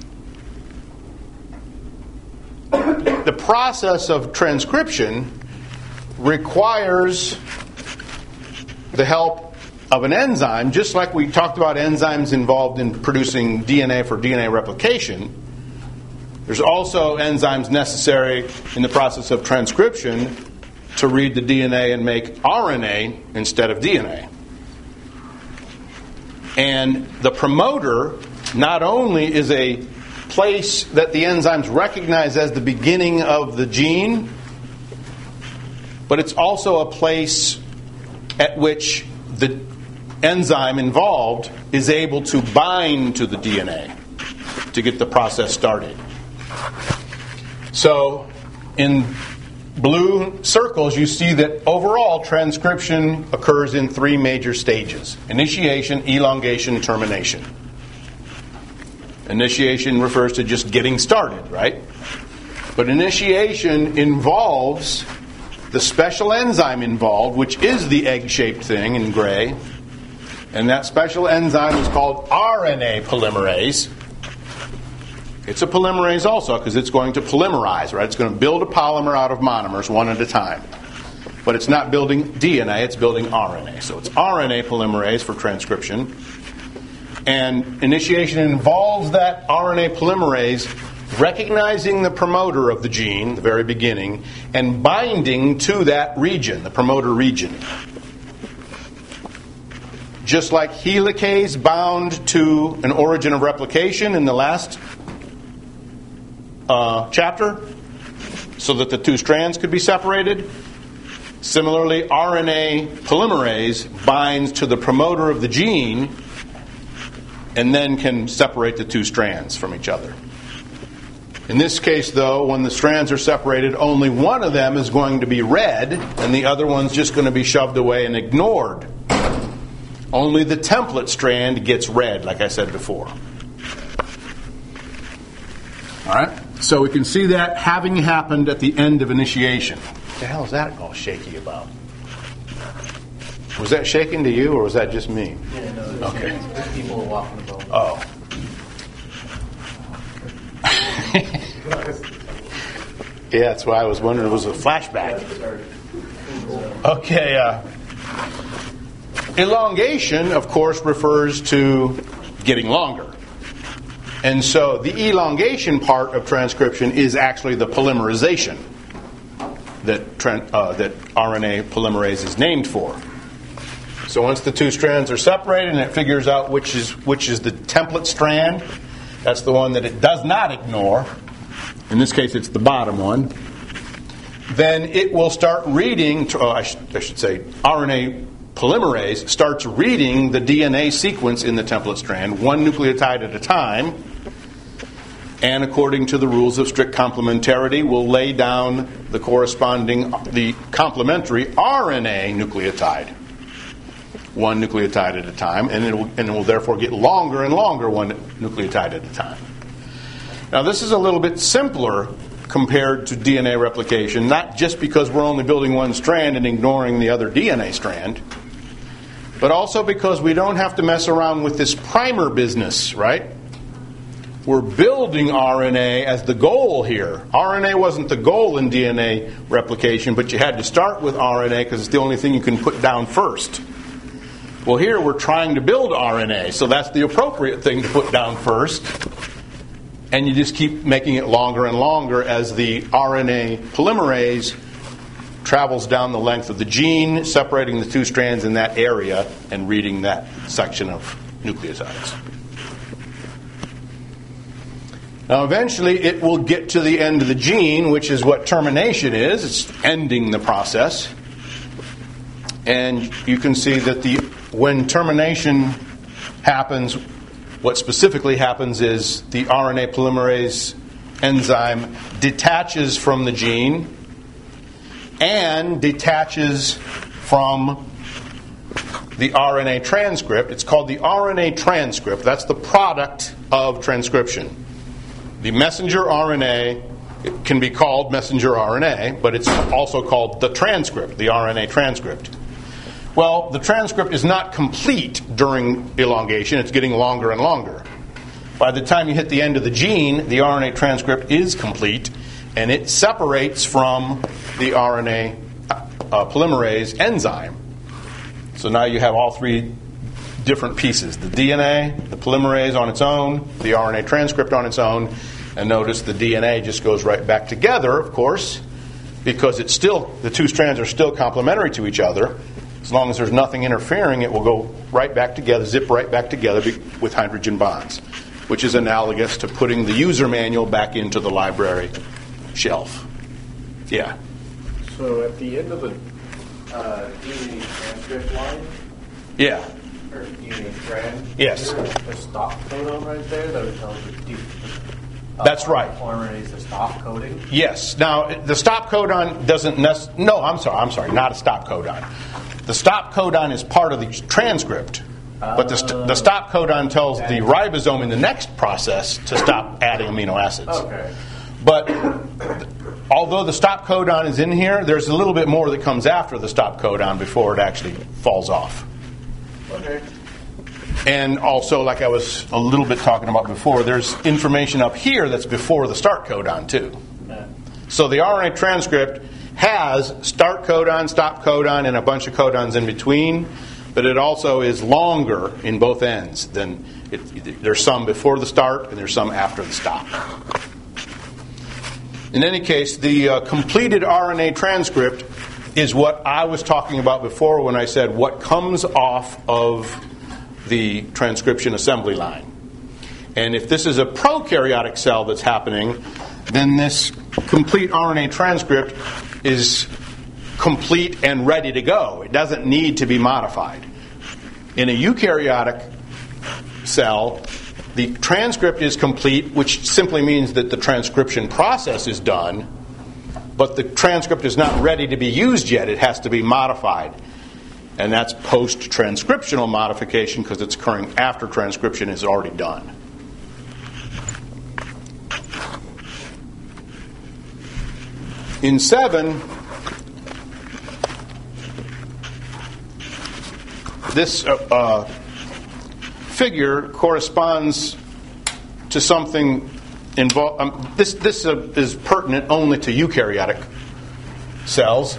the process of transcription requires the help of an enzyme, just like we talked about enzymes involved in producing D N A for D N A replication. There's also enzymes necessary in the process of transcription to read the D N A and make R N A instead of D N A. And the promoter not only is a place that the enzymes recognize as the beginning of the gene, but it's also a place at which the enzyme involved is able to bind to the D N A to get the process started. So in blue circles, you see that overall transcription occurs in three major stages: initiation, elongation, termination. Initiation refers to just getting started, right? But initiation involves the special enzyme involved, which is the egg-shaped thing in gray. And that special enzyme is called R N A polymerase. It's a polymerase also because it's going to polymerize, right? It's going to build a polymer out of monomers one at a time. But it's not building D N A, it's building R N A. So it's R N A polymerase for transcription. And initiation involves that R N A polymerase recognizing the promoter of the gene, the very beginning, and binding to that region, the promoter region. Just like helicase bound to an origin of replication in the last uh, chapter, so that the two strands could be separated, similarly, R N A polymerase binds to the promoter of the gene and then can separate the two strands from each other. In this case, though, when the strands are separated, only one of them is going to be read, and the other one's just going to be shoved away and ignored. Only the template strand gets read, like I said before. All right? So we can see that having happened at the end of initiation. What the hell is that all shaky about? Was that shaking to you, or was that just me? Yeah, no, there's okay. There's people walking about. Oh. Yeah, that's why I was wondering it was a flashback. Okay. Uh, elongation, of course, refers to getting longer. And so the elongation part of transcription is actually the polymerization that, uh, that R N A polymerase is named for. So once the two strands are separated and it figures out which is which is the template strand, that's the one that it does not ignore. In this case, it's the bottom one. Then it will start reading, oh, I, sh- I should say, R N A polymerase starts reading the D N A sequence in the template strand, one nucleotide at a time, and according to the rules of strict complementarity, will lay down the corresponding, the complementary R N A nucleotide, one nucleotide at a time, and it will, and it will therefore get longer and longer one nucleotide at a time. Now, this is a little bit simpler compared to D N A replication, not just because we're only building one strand and ignoring the other D N A strand, but also because we don't have to mess around with this primer business, right? We're building R N A as the goal here. R N A wasn't the goal in D N A replication, but you had to start with R N A because it's the only thing you can put down first. Well, here we're trying to build R N A, so that's the appropriate thing to put down first. And you just keep making it longer and longer as the R N A polymerase travels down the length of the gene, separating the two strands in that area and reading that section of nucleotides. Now, eventually, it will get to the end of the gene, which is what termination is. It's ending the process. And you can see that the when termination happens, what specifically happens is the R N A polymerase enzyme detaches from the gene and detaches from the R N A transcript. It's called the R N A transcript. That's the product of transcription. The messenger R N A, it can be called messenger R N A, but it's also called the transcript, the R N A transcript. Well, the transcript is not complete during elongation. It's getting longer and longer. By the time you hit the end of the gene, the R N A transcript is complete, and it separates from the R N A uh, polymerase enzyme. So now you have all three different pieces: the D N A, the polymerase on its own, the R N A transcript on its own, and notice the D N A just goes right back together, of course, because it's still the two strands are still complementary to each other. As long as there's nothing interfering, it will go right back together, zip right back together with hydrogen bonds, which is analogous to putting the user manual back into the library shelf. Yeah. So at the end of the uh, D N A transcript line, yeah, or D N A strand, yes, the stop codon right there that would tell the D- uh, That's right. Polymerase the stop coding. Yes. Now the stop codon doesn't nec- No, I'm sorry. I'm sorry. Not a stop codon. The stop codon is part of the transcript, but the, st- the stop codon tells the ribosome in the next process to stop adding amino acids. Okay. But although the stop codon is in here, there's a little bit more that comes after the stop codon before it actually falls off. Okay. And also, like I was a little bit talking about before, there's information up here that's before the start codon too. Yeah. So the R N A transcript has start codon, stop codon, and a bunch of codons in between, but it also is longer in both ends. Than it, there's some before the start and there's some after the stop. In any case, the uh, completed R N A transcript is what I was talking about before when I said what comes off of the transcription assembly line. And if this is a prokaryotic cell that's happening, then this complete R N A transcript is complete and ready to go. It doesn't need to be modified. In a eukaryotic cell, the transcript is complete, which simply means that the transcription process is done, but the transcript is not ready to be used yet. It has to be modified. And that's post-transcriptional modification because it's occurring after transcription is already done. In seven, this uh, uh, figure corresponds to something involved. Um, this this uh, is pertinent only to eukaryotic cells.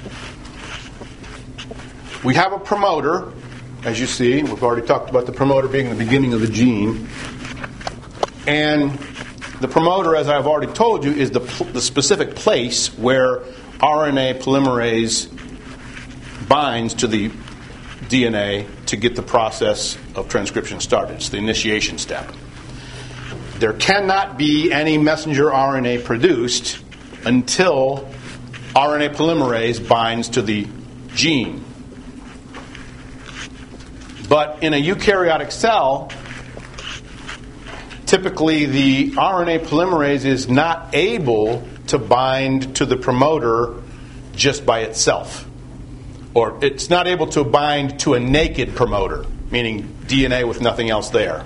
We have a promoter, as you see. We've already talked about the promoter being the beginning of the gene. And the promoter, as I've already told you, is the, the specific place where R N A polymerase binds to the D N A to get the process of transcription started. It's the initiation step. There cannot be any messenger R N A produced until R N A polymerase binds to the gene. But in a eukaryotic cell, typically the R N A polymerase is not able to bind to the promoter just by itself. Or it's not able to bind to a naked promoter, meaning D N A with nothing else there.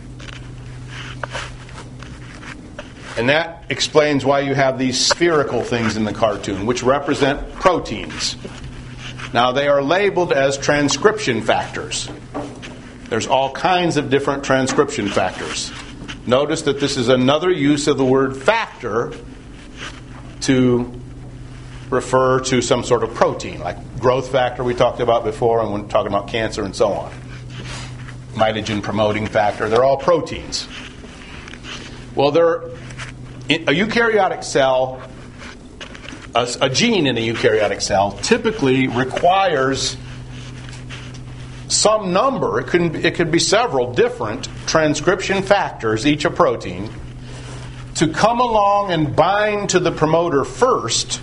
And that explains why you have these spherical things in the cartoon, which represent proteins. Now, they are labeled as transcription factors. There's all kinds of different transcription factors. Notice that this is another use of the word factor to refer to some sort of protein, like growth factor we talked about before, and when talking about cancer and so on. Mitogen promoting factor, they're all proteins. Well, they're in a eukaryotic cell, a, a gene in a eukaryotic cell typically requires some number, it could, it could be several different transcription factors, each a protein, to come along and bind to the promoter first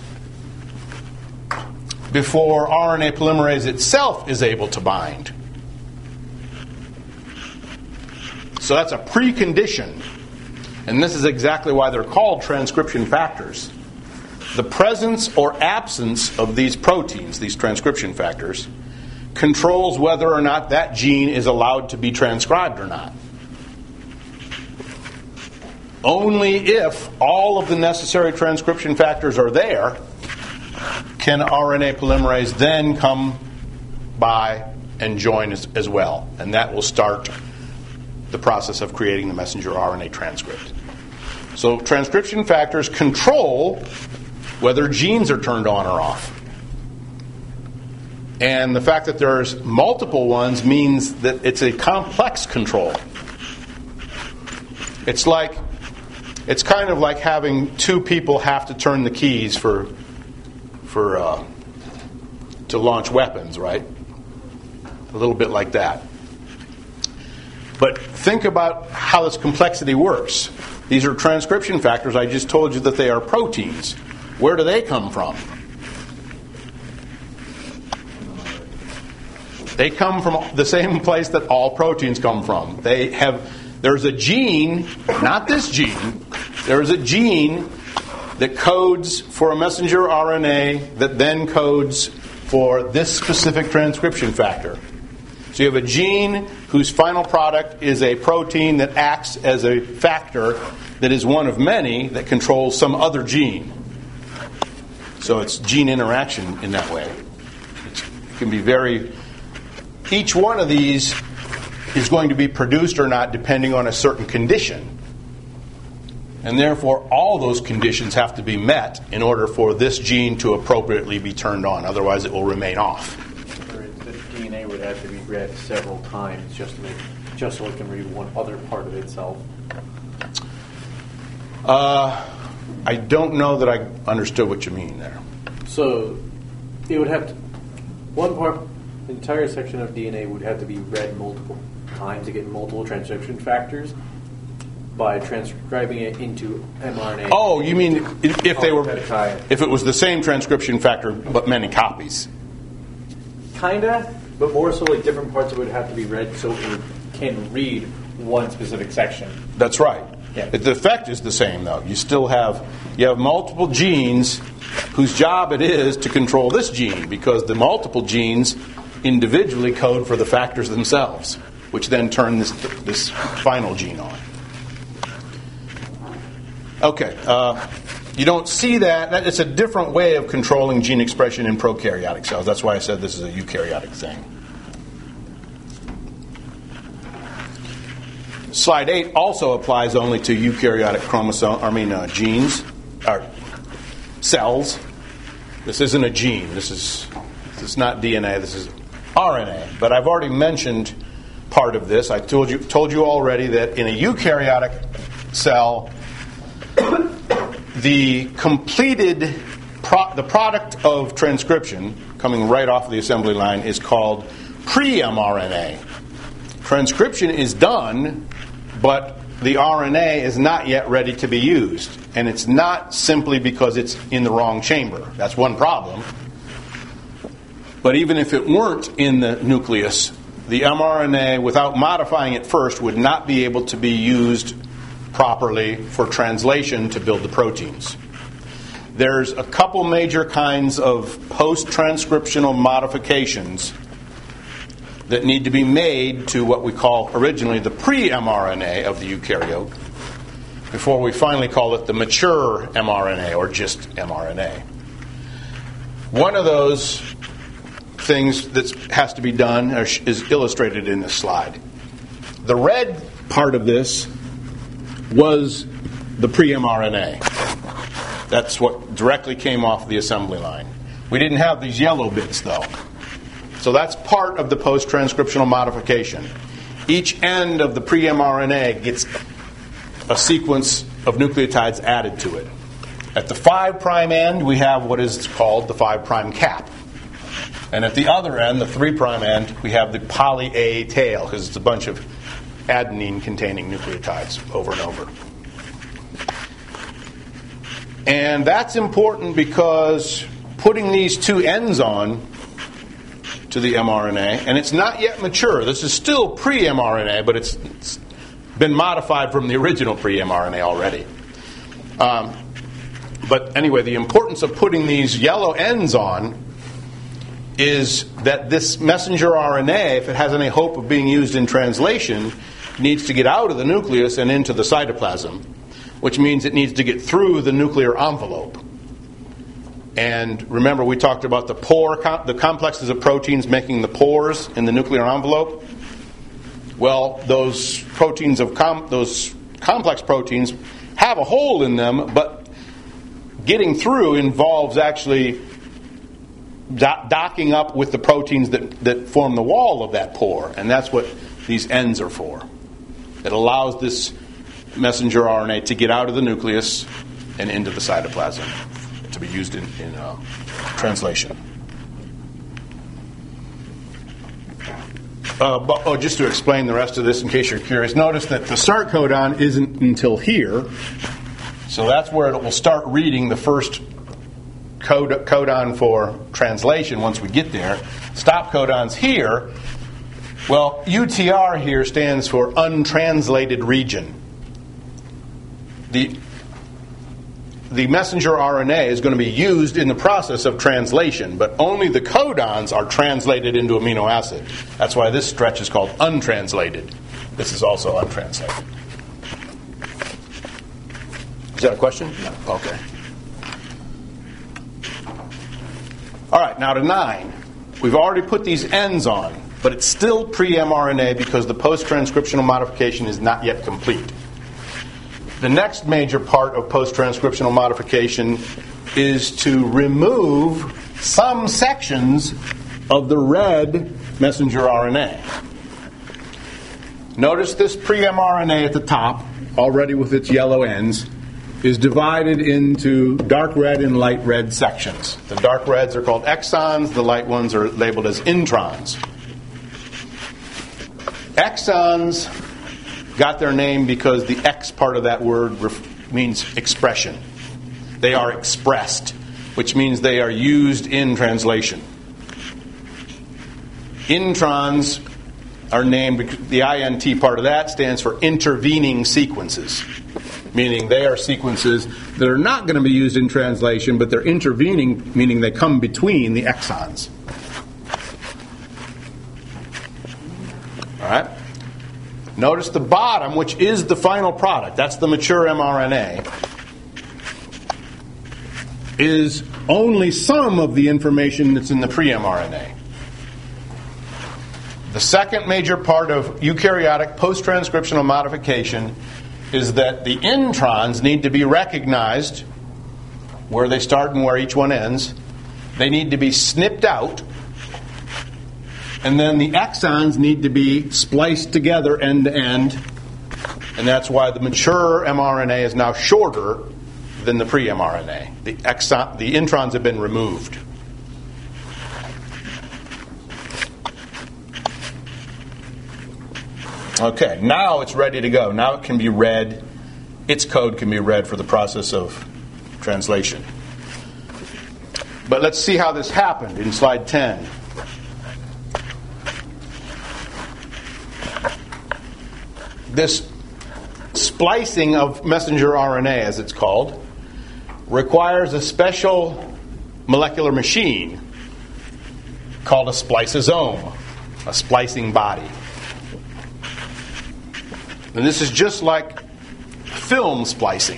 before R N A polymerase itself is able to bind. So that's a precondition. And this is exactly why they're called transcription factors. The presence or absence of these proteins, these transcription factors, controls whether or not that gene is allowed to be transcribed or not. Only if all of the necessary transcription factors are there can R N A polymerase then come by and join as, as well. And that will start the process of creating the messenger R N A transcript. So transcription factors control whether genes are turned on or off. And the fact that there's multiple ones means that it's a complex control. It's like, it's kind of like having two people have to turn the keys for, for uh, to launch weapons, right? A little bit like that. But think about how this complexity works. These are transcription factors. I just told you that they are proteins. Where do they come from? They come from the same place that all proteins come from. They have, there's a gene, not this gene, there's a gene that codes for a messenger R N A that then codes for this specific transcription factor. So you have a gene whose final product is a protein that acts as a factor that is one of many that controls some other gene. So it's gene interaction in that way. It's, it can be very... Each one of these is going to be produced or not depending on a certain condition. And therefore, all those conditions have to be met in order for this gene to appropriately be turned on. Otherwise, it will remain off. The D N A would have to be read several times just to make, just so it can read one other part of itself. Uh, I don't know that I understood what you mean there. So, it would have to, one part, the entire section of D N A would have to be read multiple times to get multiple transcription factors by transcribing it into mRNA. Oh, you mean if, if they were, if it was the same transcription factor but many copies? Kinda, but more so like different parts of it would have to be read so it can read one specific section. That's right. Yeah. The effect is the same, though. You still have you have multiple genes whose job it is to control this gene, because the multiple genes individually code for the factors themselves, which then turn this this final gene on. Okay, uh, you don't see that. that. It's a different way of controlling gene expression in prokaryotic cells. That's why I said this is a eukaryotic thing. Slide eight also applies only to eukaryotic chromosome, I mean uh, genes, or cells. This isn't a gene. This is this is not D N A. This is R N A. But I've already mentioned part of this. I told you told you already that in a eukaryotic cell, the completed pro- the product of transcription coming right off the assembly line is called pre-mRNA. Transcription is done, but the R N A is not yet ready to be used. And it's not simply because it's in the wrong chamber. That's one problem. But even if it weren't in the nucleus, the mRNA, without modifying it first, would not be able to be used properly for translation to build the proteins. There's a couple major kinds of post-transcriptional modifications that need to be made to what we call originally the pre-mRNA of the eukaryote before we finally call it the mature mRNA or just mRNA. One of those things that has to be done is illustrated in this slide. The red part of this was the pre-mRNA. That's what directly came off the assembly line. We didn't have these yellow bits, though. So that's part of the post-transcriptional modification. Each end of the pre-mRNA gets a sequence of nucleotides added to it. At the five prime end, we have what is called the five prime cap. And at the other end, the three prime end, we have the poly A tail, because it's a bunch of adenine-containing nucleotides over and over. And that's important because putting these two ends on to the mRNA, and it's not yet mature. This is still pre-mRNA, but it's, it's been modified from the original pre-mRNA already. Um, but anyway, the importance of putting these yellow ends on is that this messenger R N A, if it has any hope of being used in translation, needs to get out of the nucleus and into the cytoplasm, which means it needs to get through the nuclear envelope. And remember, we talked about the pore, the complexes of proteins making the pores in the nuclear envelope. Well, those proteins of com- those complex proteins have a hole in them, but getting through involves actually do- docking up with the proteins that, that form the wall of that pore, and that's what these ends are for. It allows this messenger R N A to get out of the nucleus and into the cytoplasm to be used in, in uh, translation. Uh, but, oh, just to explain the rest of this in case you're curious, notice that the start codon isn't until here, so that's where it will start reading the first code, codon for translation once we get there. Stop codon's here. Well, U T R here stands for untranslated region. The The messenger R N A is going to be used in the process of translation, but only the codons are translated into amino acid. That's why this stretch is called untranslated. This is also untranslated. Is that a question? No. Okay. All right, now to nine. We've already put these ends on, but it's still pre-mRNA because the post-transcriptional modification is not yet complete. The next major part of post-transcriptional modification is to remove some sections of the red messenger R N A. Notice this pre-mRNA at the top, already with its yellow ends, is divided into dark red and light red sections. The dark reds are called exons, the light ones are labeled as introns. Exons got their name because the X part of that word ref- means expression. They are expressed, which means they are used in translation. Introns are named because the I N T part of that stands for intervening sequences, meaning they are sequences that are not going to be used in translation, but they're intervening, meaning they come between the exons. All right? Notice the bottom, which is the final product, that's the mature mRNA, is only some of the information that's in the pre-mRNA. The second major part of eukaryotic post-transcriptional modification is that the introns need to be recognized, where they start and where each one ends. They need to be snipped out. And then the exons need to be spliced together end to end. And that's why the mature mRNA is now shorter than the pre-mRNA. The exon, the introns have been removed. Okay, now it's ready to go. Now it can be read. Its code can be read for the process of translation. But let's see how this happened in slide ten. This splicing of messenger R N A, as it's called, requires a special molecular machine called a spliceosome, a splicing body. And this is just like film splicing,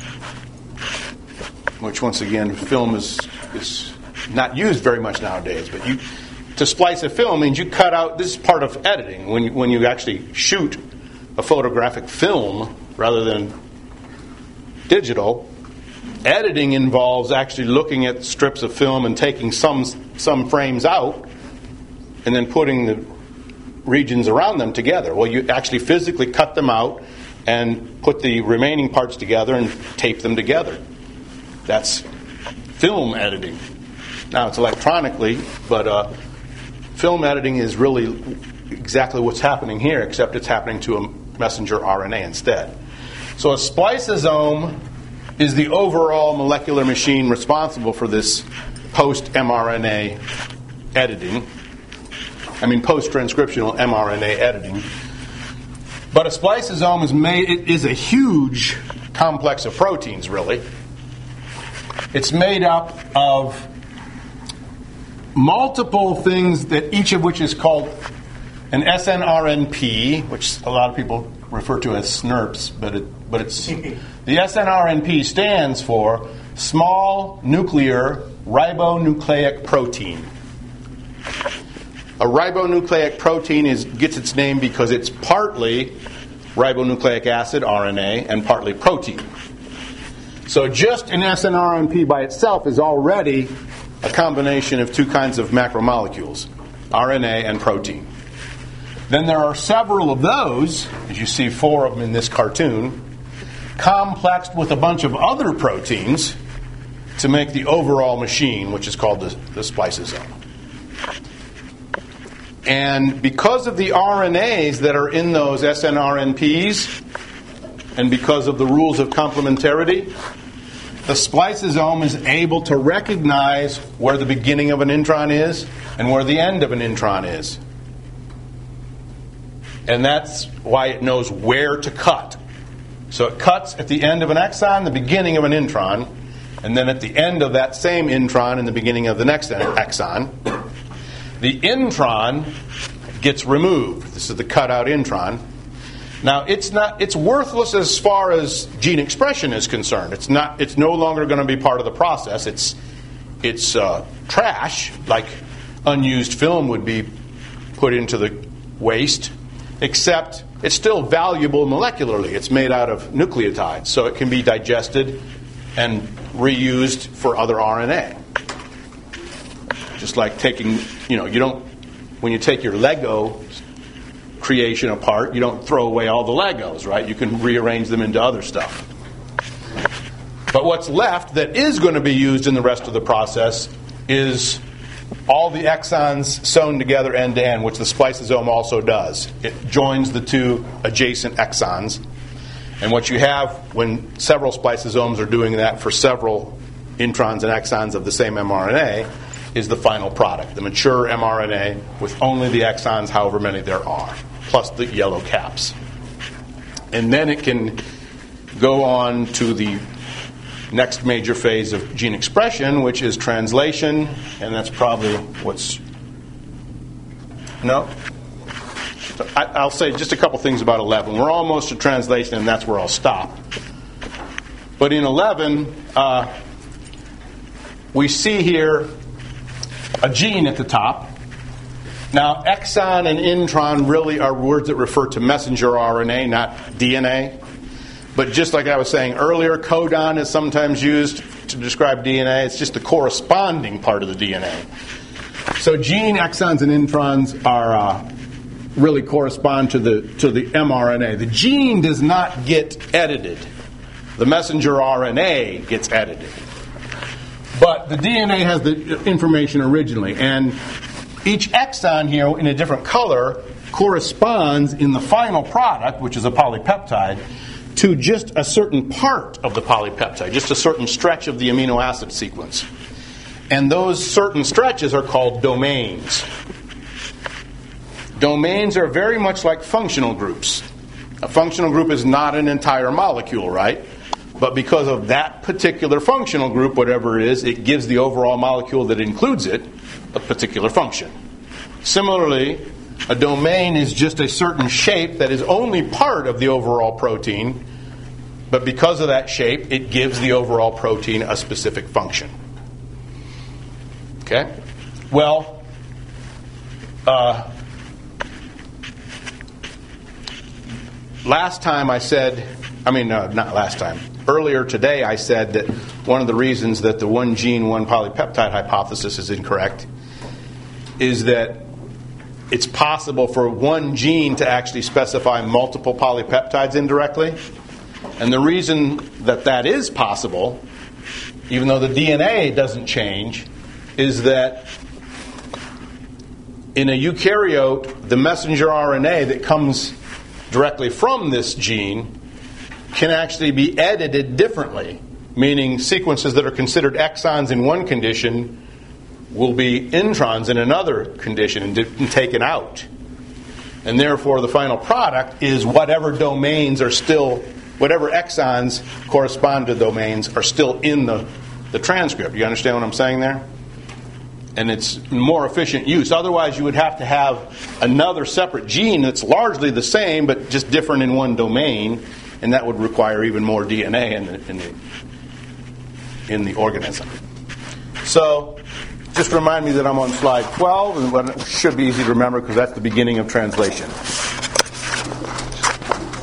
which once again, film is, is not used very much nowadays. But you, to splice a film means you cut out, this is part of editing, when you, when you actually shoot a photographic film rather than digital. Editing involves actually looking at strips of film and taking some some frames out and then putting the regions around them together. Well, you actually physically cut them out and put the remaining parts together and tape them together. That's film editing. Now it's electronically, but uh, film editing is really exactly what's happening here, except it's happening to a messenger R N A instead. So a spliceosome is the overall molecular machine responsible for this post-mRNA editing. I mean, post-transcriptional mRNA editing. But a spliceosome is made, it is a huge complex of proteins, really. It's made up of multiple things, that each of which is called an S N R N P, which a lot of people refer to as S N R Ps, but it, but it's the S N R N P stands for small nuclear ribonucleic protein. A ribonucleic protein is gets its name because it's partly ribonucleic acid, R N A, and partly protein. So just an S N R N P by itself is already a combination of two kinds of macromolecules, R N A and protein. Then there are several of those, as you see four of them in this cartoon, complexed with a bunch of other proteins to make the overall machine, which is called the, the spliceosome. And because of the R N As that are in those S N R N Ps, and because of the rules of complementarity, the spliceosome is able to recognize where the beginning of an intron is and where the end of an intron is. And that's why it knows where to cut. So it cuts at the end of an exon, the beginning of an intron, and then at the end of that same intron and the beginning of the next exon. The intron gets removed. This is the cutout intron. Now, it's not it's worthless as far as gene expression is concerned. It's not it's no longer going to be part of the process. It's it's uh, trash, like unused film would be put into the waste, except it's still valuable molecularly. It's made out of nucleotides, so it can be digested and reused for other R N A. Just like taking, you know, you don't, when you take your Lego creation apart, you don't throw away all the Legos, right? You can rearrange them into other stuff. But what's left that is going to be used in the rest of the process is all the exons sewn together end to end, which the spliceosome also does. It joins the two adjacent exons. And what you have when several spliceosomes are doing that for several introns and exons of the same mRNA is the final product, the mature mRNA with only the exons, however many there are, plus the yellow caps. And then it can go on to the next major phase of gene expression, which is translation, and that's probably what's... No? I, I'll say just a couple things about eleven. We're almost to translation, and that's where I'll stop. But in eleven, uh, we see here a gene at the top. Now, exon and intron really are words that refer to messenger R N A, not D N A. But just like I was saying earlier, codon is sometimes used to describe D N A. It's just the corresponding part of the D N A. So gene, exons, and introns are uh, really correspond to the to the mRNA. The gene does not get edited. The messenger R N A gets edited. But the D N A has the information originally, and each exon here in a different color corresponds in the final product, which is a polypeptide, to just a certain part of the polypeptide, just a certain stretch of the amino acid sequence. And those certain stretches are called domains. Domains are very much like functional groups. A functional group is not an entire molecule, right? But because of that particular functional group, whatever it is, it gives the overall molecule that includes it a particular function. Similarly, a domain is just a certain shape that is only part of the overall protein, but because of that shape, it gives the overall protein a specific function. Okay? Well, uh, last time I said, I mean, uh, not last time, earlier today I said that one of the reasons that the one gene, one polypeptide hypothesis is incorrect is that it's possible for one gene to actually specify multiple polypeptides indirectly. And the reason that that is possible, even though the D N A doesn't change, is that in a eukaryote, the messenger R N A that comes directly from this gene can actually be edited differently meaning sequences that are considered exons in one condition will be introns in another condition and, di- and taken out. And therefore, the final product is whatever domains are still, whatever exons correspond to domains are still in the, the transcript. You understand what I'm saying there? And it's more efficient use. Otherwise, you would have to have another separate gene that's largely the same, but just different in one domain, and that would require even more D N A in the, in the, in the organism. So, just remind me that I'm on slide twelve, and it should be easy to remember because that's the beginning of translation.